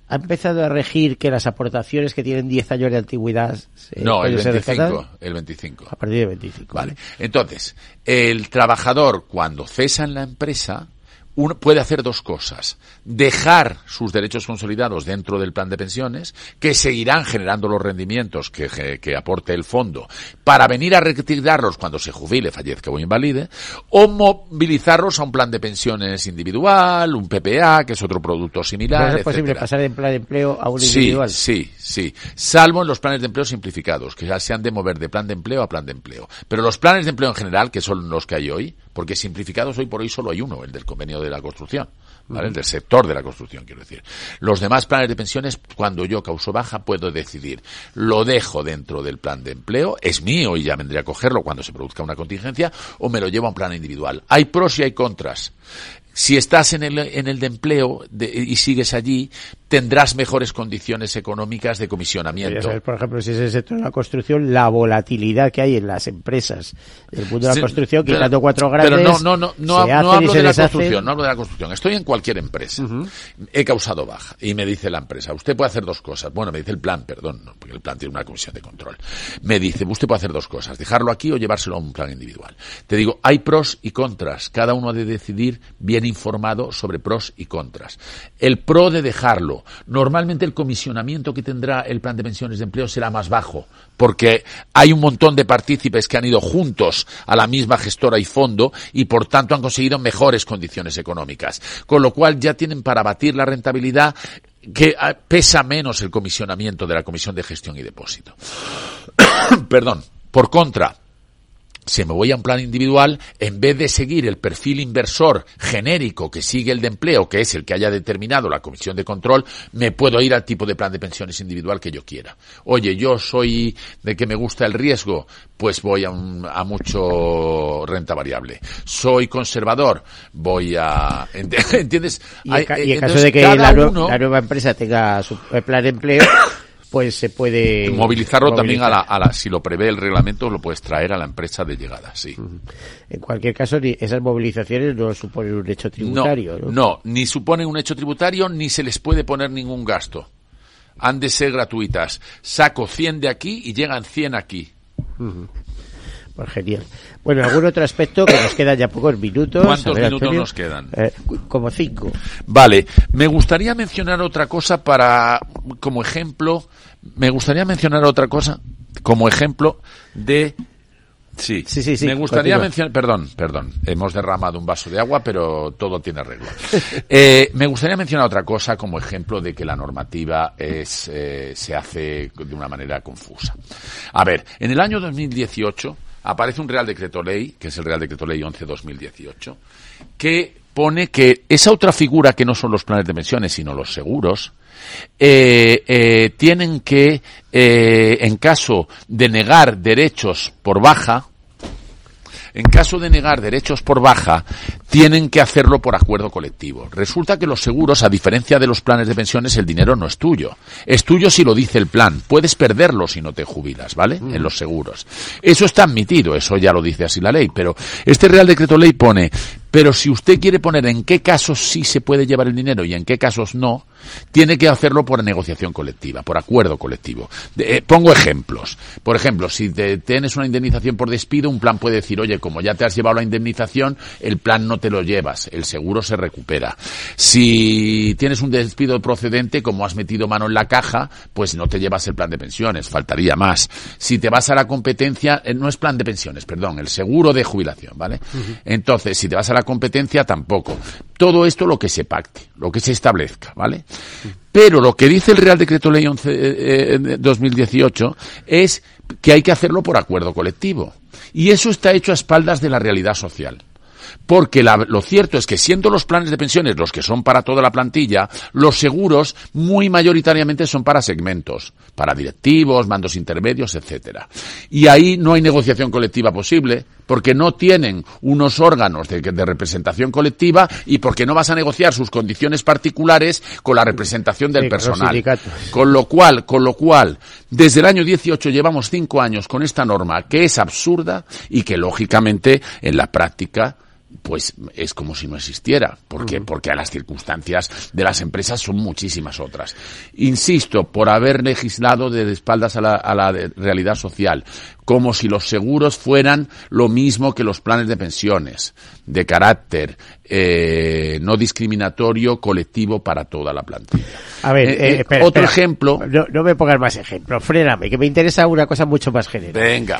¿Ha empezado a regir que las aportaciones que tienen diez años de antigüedad eh, no, el ser veinticinco, rescatadas? el veinticinco. A partir de veinticinco. Vale. Entonces, el trabajador cuando cesa en la empresa uno puede hacer dos cosas. Dejar sus derechos consolidados dentro del plan de pensiones, que seguirán generando los rendimientos que, que, que aporte el fondo, para venir a retirarlos cuando se jubile, fallezca o invalide, o movilizarlos a un plan de pensiones individual, un P P A, que es otro producto similar, ¿No es posible etcétera. Pasar de plan de empleo a un Sí, individual? sí, sí. Salvo en los planes de empleo simplificados, que ya se han de mover de plan de empleo a plan de empleo. Pero los planes de empleo en general, que son los que hay hoy, porque simplificados hoy por hoy solo hay uno, el del convenio de la construcción, ¿vale? El del sector de la construcción, quiero decir. Los demás planes de pensiones, cuando yo causo baja, puedo decidir, lo dejo dentro del plan de empleo, es mío y ya vendré a cogerlo cuando se produzca una contingencia, o me lo llevo a un plan individual. Hay pros y hay contras. Si estás en el, en el de empleo de, y sigues allí, tendrás mejores condiciones económicas de comisionamiento. Saber, por ejemplo, si es el sector de la construcción, la volatilidad que hay en las empresas del mundo de la sí, construcción, pero, quitando cuatro grandes, pero no, no, no, no, se no hablo de la deshacen. construcción, no hablo de la construcción. Estoy en cualquier empresa. Uh-huh. He causado baja y me dice la empresa, usted puede hacer dos cosas. Bueno, me dice el plan, perdón, no, porque el plan tiene una comisión de control. Me dice, usted puede hacer dos cosas, dejarlo aquí o llevárselo a un plan individual. Te digo, hay pros y contras. Cada uno ha de decidir bien informado sobre pros y contras. El pro de dejarlo, normalmente el comisionamiento que tendrá el plan de pensiones de empleo será más bajo, porque hay un montón de partícipes que han ido juntos a la misma gestora y fondo y por tanto han conseguido mejores condiciones económicas, con lo cual ya tienen para batir la rentabilidad que pesa menos el comisionamiento de la Comisión de Gestión y Depósito. Perdón. Por contra, si me voy a un plan individual, en vez de seguir el perfil inversor genérico que sigue el de empleo, que es el que haya determinado la comisión de control, me puedo ir al tipo de plan de pensiones individual que yo quiera. Oye, yo soy de que me gusta el riesgo, pues voy a, un, a mucho renta variable. Soy conservador, voy a... ¿Entiendes? Y, Hay, y en caso de que la, uno, la nueva empresa tenga su plan de empleo... pues se puede movilizarlo movilizar. También a la, a la, si lo prevé el reglamento, lo puedes traer a la empresa de llegada, sí. Uh-huh. En cualquier caso, esas movilizaciones no suponen un hecho tributario, no, ¿no? No, ni suponen un hecho tributario, ni se les puede poner ningún gasto. Han de ser gratuitas. Saco cien de aquí y llegan cien aquí. Uh-huh. Pues genial. Bueno, algún otro aspecto que nos quedan ya pocos minutos. ¿Cuántos ver, minutos Antonio? nos quedan? Eh, como cinco. Vale, me gustaría mencionar otra cosa para, como ejemplo, me gustaría mencionar otra cosa como ejemplo de... Sí, sí, sí, sí me gustaría continúa. mencionar, perdón, perdón, hemos derramado un vaso de agua, pero todo tiene arreglo. Eh, me gustaría mencionar otra cosa como ejemplo de que la normativa es, eh, se hace de una manera confusa. A ver, en el año dos mil dieciocho aparece un Real Decreto Ley, que es el Real Decreto Ley once barra dos mil dieciocho, que pone que esa otra figura que no son los planes de pensiones, sino los seguros, eh, eh, tienen que, eh, en caso de negar derechos por baja, en caso de negar derechos por baja, tienen que hacerlo por acuerdo colectivo. Resulta que los seguros, a diferencia de los planes de pensiones, el dinero no es tuyo. Es tuyo si lo dice el plan. Puedes perderlo si no te jubilas, ¿vale? Mm. En los seguros. Eso está admitido, eso ya lo dice así la ley, pero este Real Decreto Ley pone, pero si usted quiere poner en qué casos sí se puede llevar el dinero y en qué casos no, tiene que hacerlo por negociación colectiva, por acuerdo colectivo. De, eh, pongo ejemplos. Por ejemplo, si te, tienes una indemnización por despido, un plan puede decir, oye, como ya te has llevado la indemnización, el plan no te lo llevas, el seguro se recupera. Si tienes un despido procedente, como has metido mano en la caja, pues no te llevas el plan de pensiones, faltaría más. Si te vas a la competencia, eh, no es plan de pensiones, perdón, el seguro de jubilación, ¿vale? Uh-huh. Entonces, si te vas a la competencia, tampoco. Todo esto lo que se pacte, lo que se establezca, ¿vale? Uh-huh. Pero lo que dice el Real Decreto Ley once barra dos mil dieciocho es que hay que hacerlo por acuerdo colectivo. Y eso está hecho a espaldas de la realidad social. Porque la, lo cierto es que siendo los planes de pensiones los que son para toda la plantilla, los seguros muy mayoritariamente son para segmentos, para directivos, mandos intermedios, etcétera. Y ahí no hay negociación colectiva posible, porque no tienen unos órganos de, de representación colectiva y porque no vas a negociar sus condiciones particulares con la representación del sí, personal. Con lo cual, con lo cual, desde el año dieciocho llevamos cinco años con esta norma que es absurda y que lógicamente en la práctica pues es como si no existiera. ¿Por qué? Porque las circunstancias de las empresas son muchísimas otras. Insisto, por haber legislado de espaldas a la, a la realidad social, como si los seguros fueran lo mismo que los planes de pensiones, de carácter eh, no discriminatorio, colectivo para toda la plantilla. A ver, eh, eh, espera, otro espera. ejemplo. No, no me pongas más ejemplos, fréname, que me interesa una cosa mucho más general. Venga.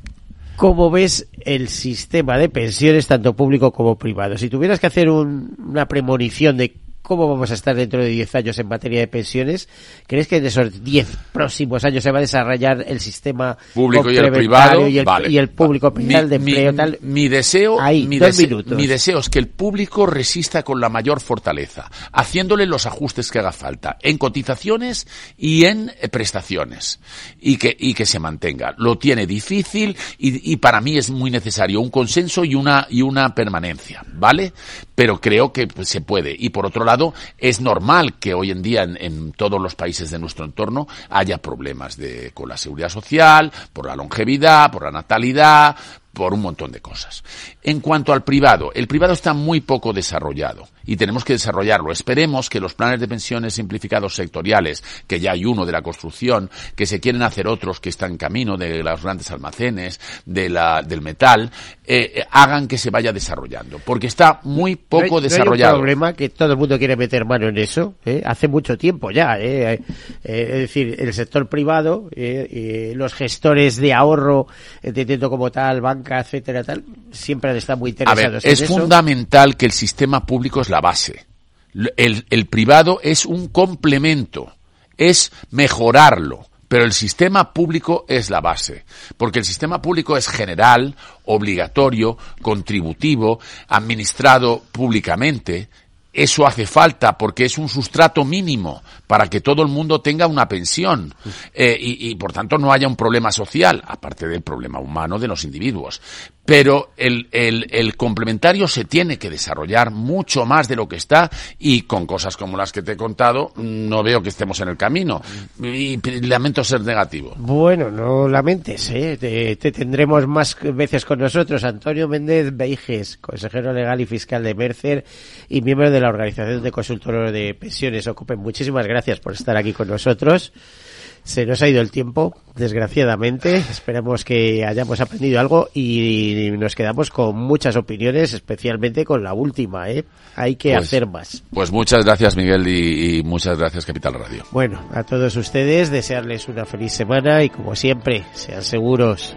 ¿Cómo ves el sistema de pensiones, tanto público como privado? Si tuvieras que hacer un, una premonición de cómo vamos a estar dentro de diez años en materia de pensiones, ¿crees que en esos diez próximos años se va a desarrollar el sistema público y el privado? Y el, vale. y el público privado de empleo mi, tal? Mi deseo, Ahí, mi, dos dese, minutos. mi deseo es que el público resista con la mayor fortaleza, haciéndole los ajustes que haga falta, en cotizaciones y en eh, prestaciones, y que, y que se mantenga. Lo tiene difícil y, y para mí es muy necesario un consenso y una, y una permanencia, ¿vale? Pero creo que pues, se puede. Y por otro lado, es normal que hoy en día en, en todos los países de nuestro entorno haya problemas de, con la seguridad social, por la longevidad, por la natalidad, por un montón de cosas. En cuanto al privado, el privado está muy poco desarrollado y tenemos que desarrollarlo. Esperemos que los planes de pensiones simplificados sectoriales, que ya hay uno de la construcción, que se quieren hacer otros que están en camino, de los grandes almacenes, de la, del metal, eh, hagan que se vaya desarrollando, porque está muy poco no hay, desarrollado. No hay un problema que todo el mundo quiere meter mano en eso, ¿eh? Hace mucho tiempo ya, ¿eh? Eh, es decir, el sector privado, eh, eh, los gestores de ahorro, entendiendo como tal, banca, etcétera, tal, siempre han estado muy interesados A ver, en es eso. fundamental que el sistema público es la base. El, el privado es un complemento, es mejorarlo, pero el sistema público es la base, porque el sistema público es general, obligatorio, contributivo, administrado públicamente. Eso hace falta porque es un sustrato mínimo para que todo el mundo tenga una pensión eh, y, y por tanto no haya un problema social, aparte del problema humano de los individuos. Pero el, el, el complementario se tiene que desarrollar mucho más de lo que está y con cosas como las que te he contado no veo que estemos en el camino y lamento ser negativo. Bueno, no lamentes, ¿eh? te, te tendremos más veces con nosotros. Antonio Méndez Beiges, consejero legal y fiscal de Mercer y miembro de la Organización de Consultores de Pensiones Ocupen. Muchísimas gracias por estar aquí con nosotros. Se nos ha ido el tiempo, desgraciadamente. Esperamos que hayamos aprendido algo y nos quedamos con muchas opiniones, especialmente con la última, ¿eh? Hay que pues, hacer más. Pues muchas gracias, Miguel, y, y muchas gracias, Capital Radio. Bueno, a todos ustedes desearles una feliz semana y, como siempre, sean seguros.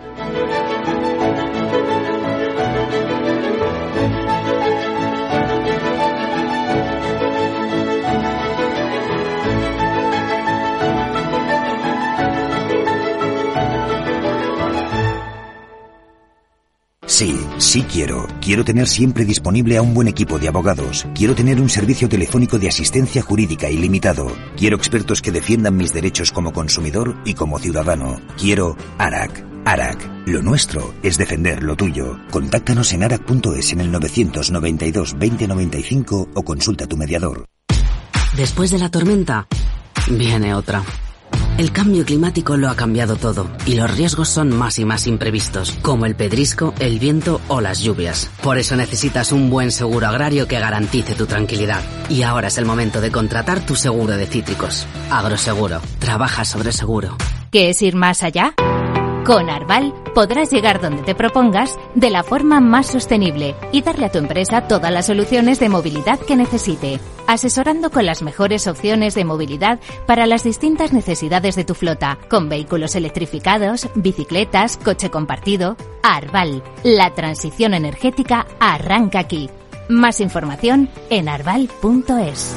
Sí, sí quiero. Quiero tener siempre disponible a un buen equipo de abogados. Quiero tener un servicio telefónico de asistencia jurídica ilimitado. Quiero expertos que defiendan mis derechos como consumidor y como ciudadano. Quiero ARAC. ARAC. Lo nuestro es defender lo tuyo. Contáctanos en arac punto es en el novecientos noventa y dos veinte noventa y cinco o consulta a tu mediador. Después de la tormenta, viene otra. El cambio climático lo ha cambiado todo y los riesgos son más y más imprevistos, como el pedrisco, el viento o las lluvias. Por eso necesitas un buen seguro agrario que garantice tu tranquilidad. Y ahora es el momento de contratar tu seguro de cítricos. Agroseguro. Trabaja sobre seguro. ¿Qué es ir más allá? Con Arval podrás llegar donde te propongas de la forma más sostenible y darle a tu empresa todas las soluciones de movilidad que necesite, asesorando con las mejores opciones de movilidad para las distintas necesidades de tu flota, con vehículos electrificados, bicicletas, coche compartido. Arval, la transición energética arranca aquí. Más información en arval punto es.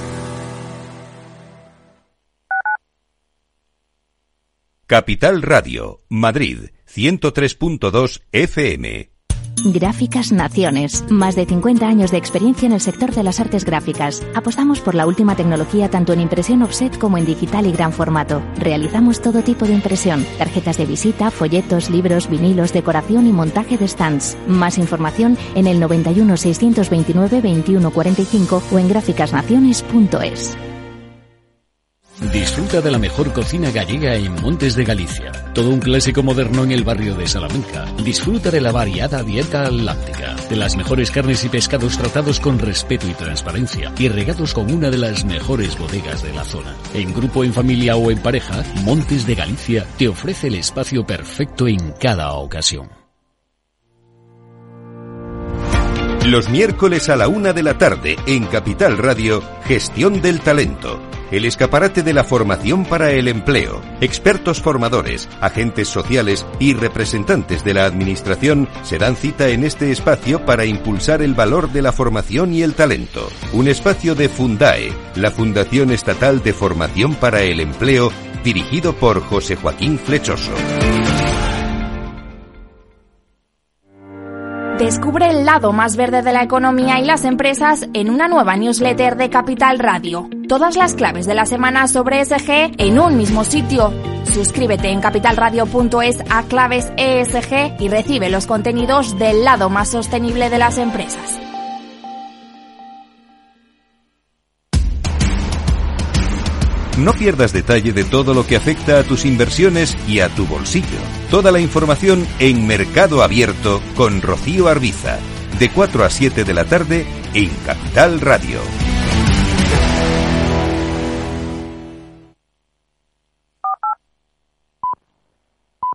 Capital Radio, Madrid, ciento tres punto dos F M. Gráficas Naciones. Más de cincuenta años de experiencia en el sector de las artes gráficas. Apostamos por la última tecnología tanto en impresión offset como en digital y gran formato. Realizamos todo tipo de impresión. Tarjetas de visita, folletos, libros, vinilos, decoración y montaje de stands. Más información en el noventa y uno seiscientos veintinueve veintiuno cuarenta y cinco o en gráficas naciones punto es. Disfruta de la mejor cocina gallega en Montes de Galicia. Todo un clásico moderno en el barrio de Salamanca. Disfruta de la variada dieta láctica, de las mejores carnes y pescados tratados con respeto y transparencia y regados con una de las mejores bodegas de la zona. En grupo, en familia o en pareja, Montes de Galicia te ofrece el espacio perfecto en cada ocasión. Los miércoles a la una de la tarde en Capital Radio, Gestión del Talento. El escaparate de la formación para el empleo. Expertos formadores, agentes sociales y representantes de la administración se dan cita en este espacio para impulsar el valor de la formación y el talento. Un espacio de Fundae, la Fundación Estatal de Formación para el Empleo, dirigido por José Joaquín Flechoso. Descubre el lado más verde de la economía y las empresas en una nueva newsletter de Capital Radio. Todas las claves de la semana sobre E S G en un mismo sitio. Suscríbete en capital radio punto es a claves E S G y recibe los contenidos del lado más sostenible de las empresas. No pierdas detalle de todo lo que afecta a tus inversiones y a tu bolsillo. Toda la información en Mercado Abierto con Rocío Arbiza, de cuatro a siete de la tarde en Capital Radio.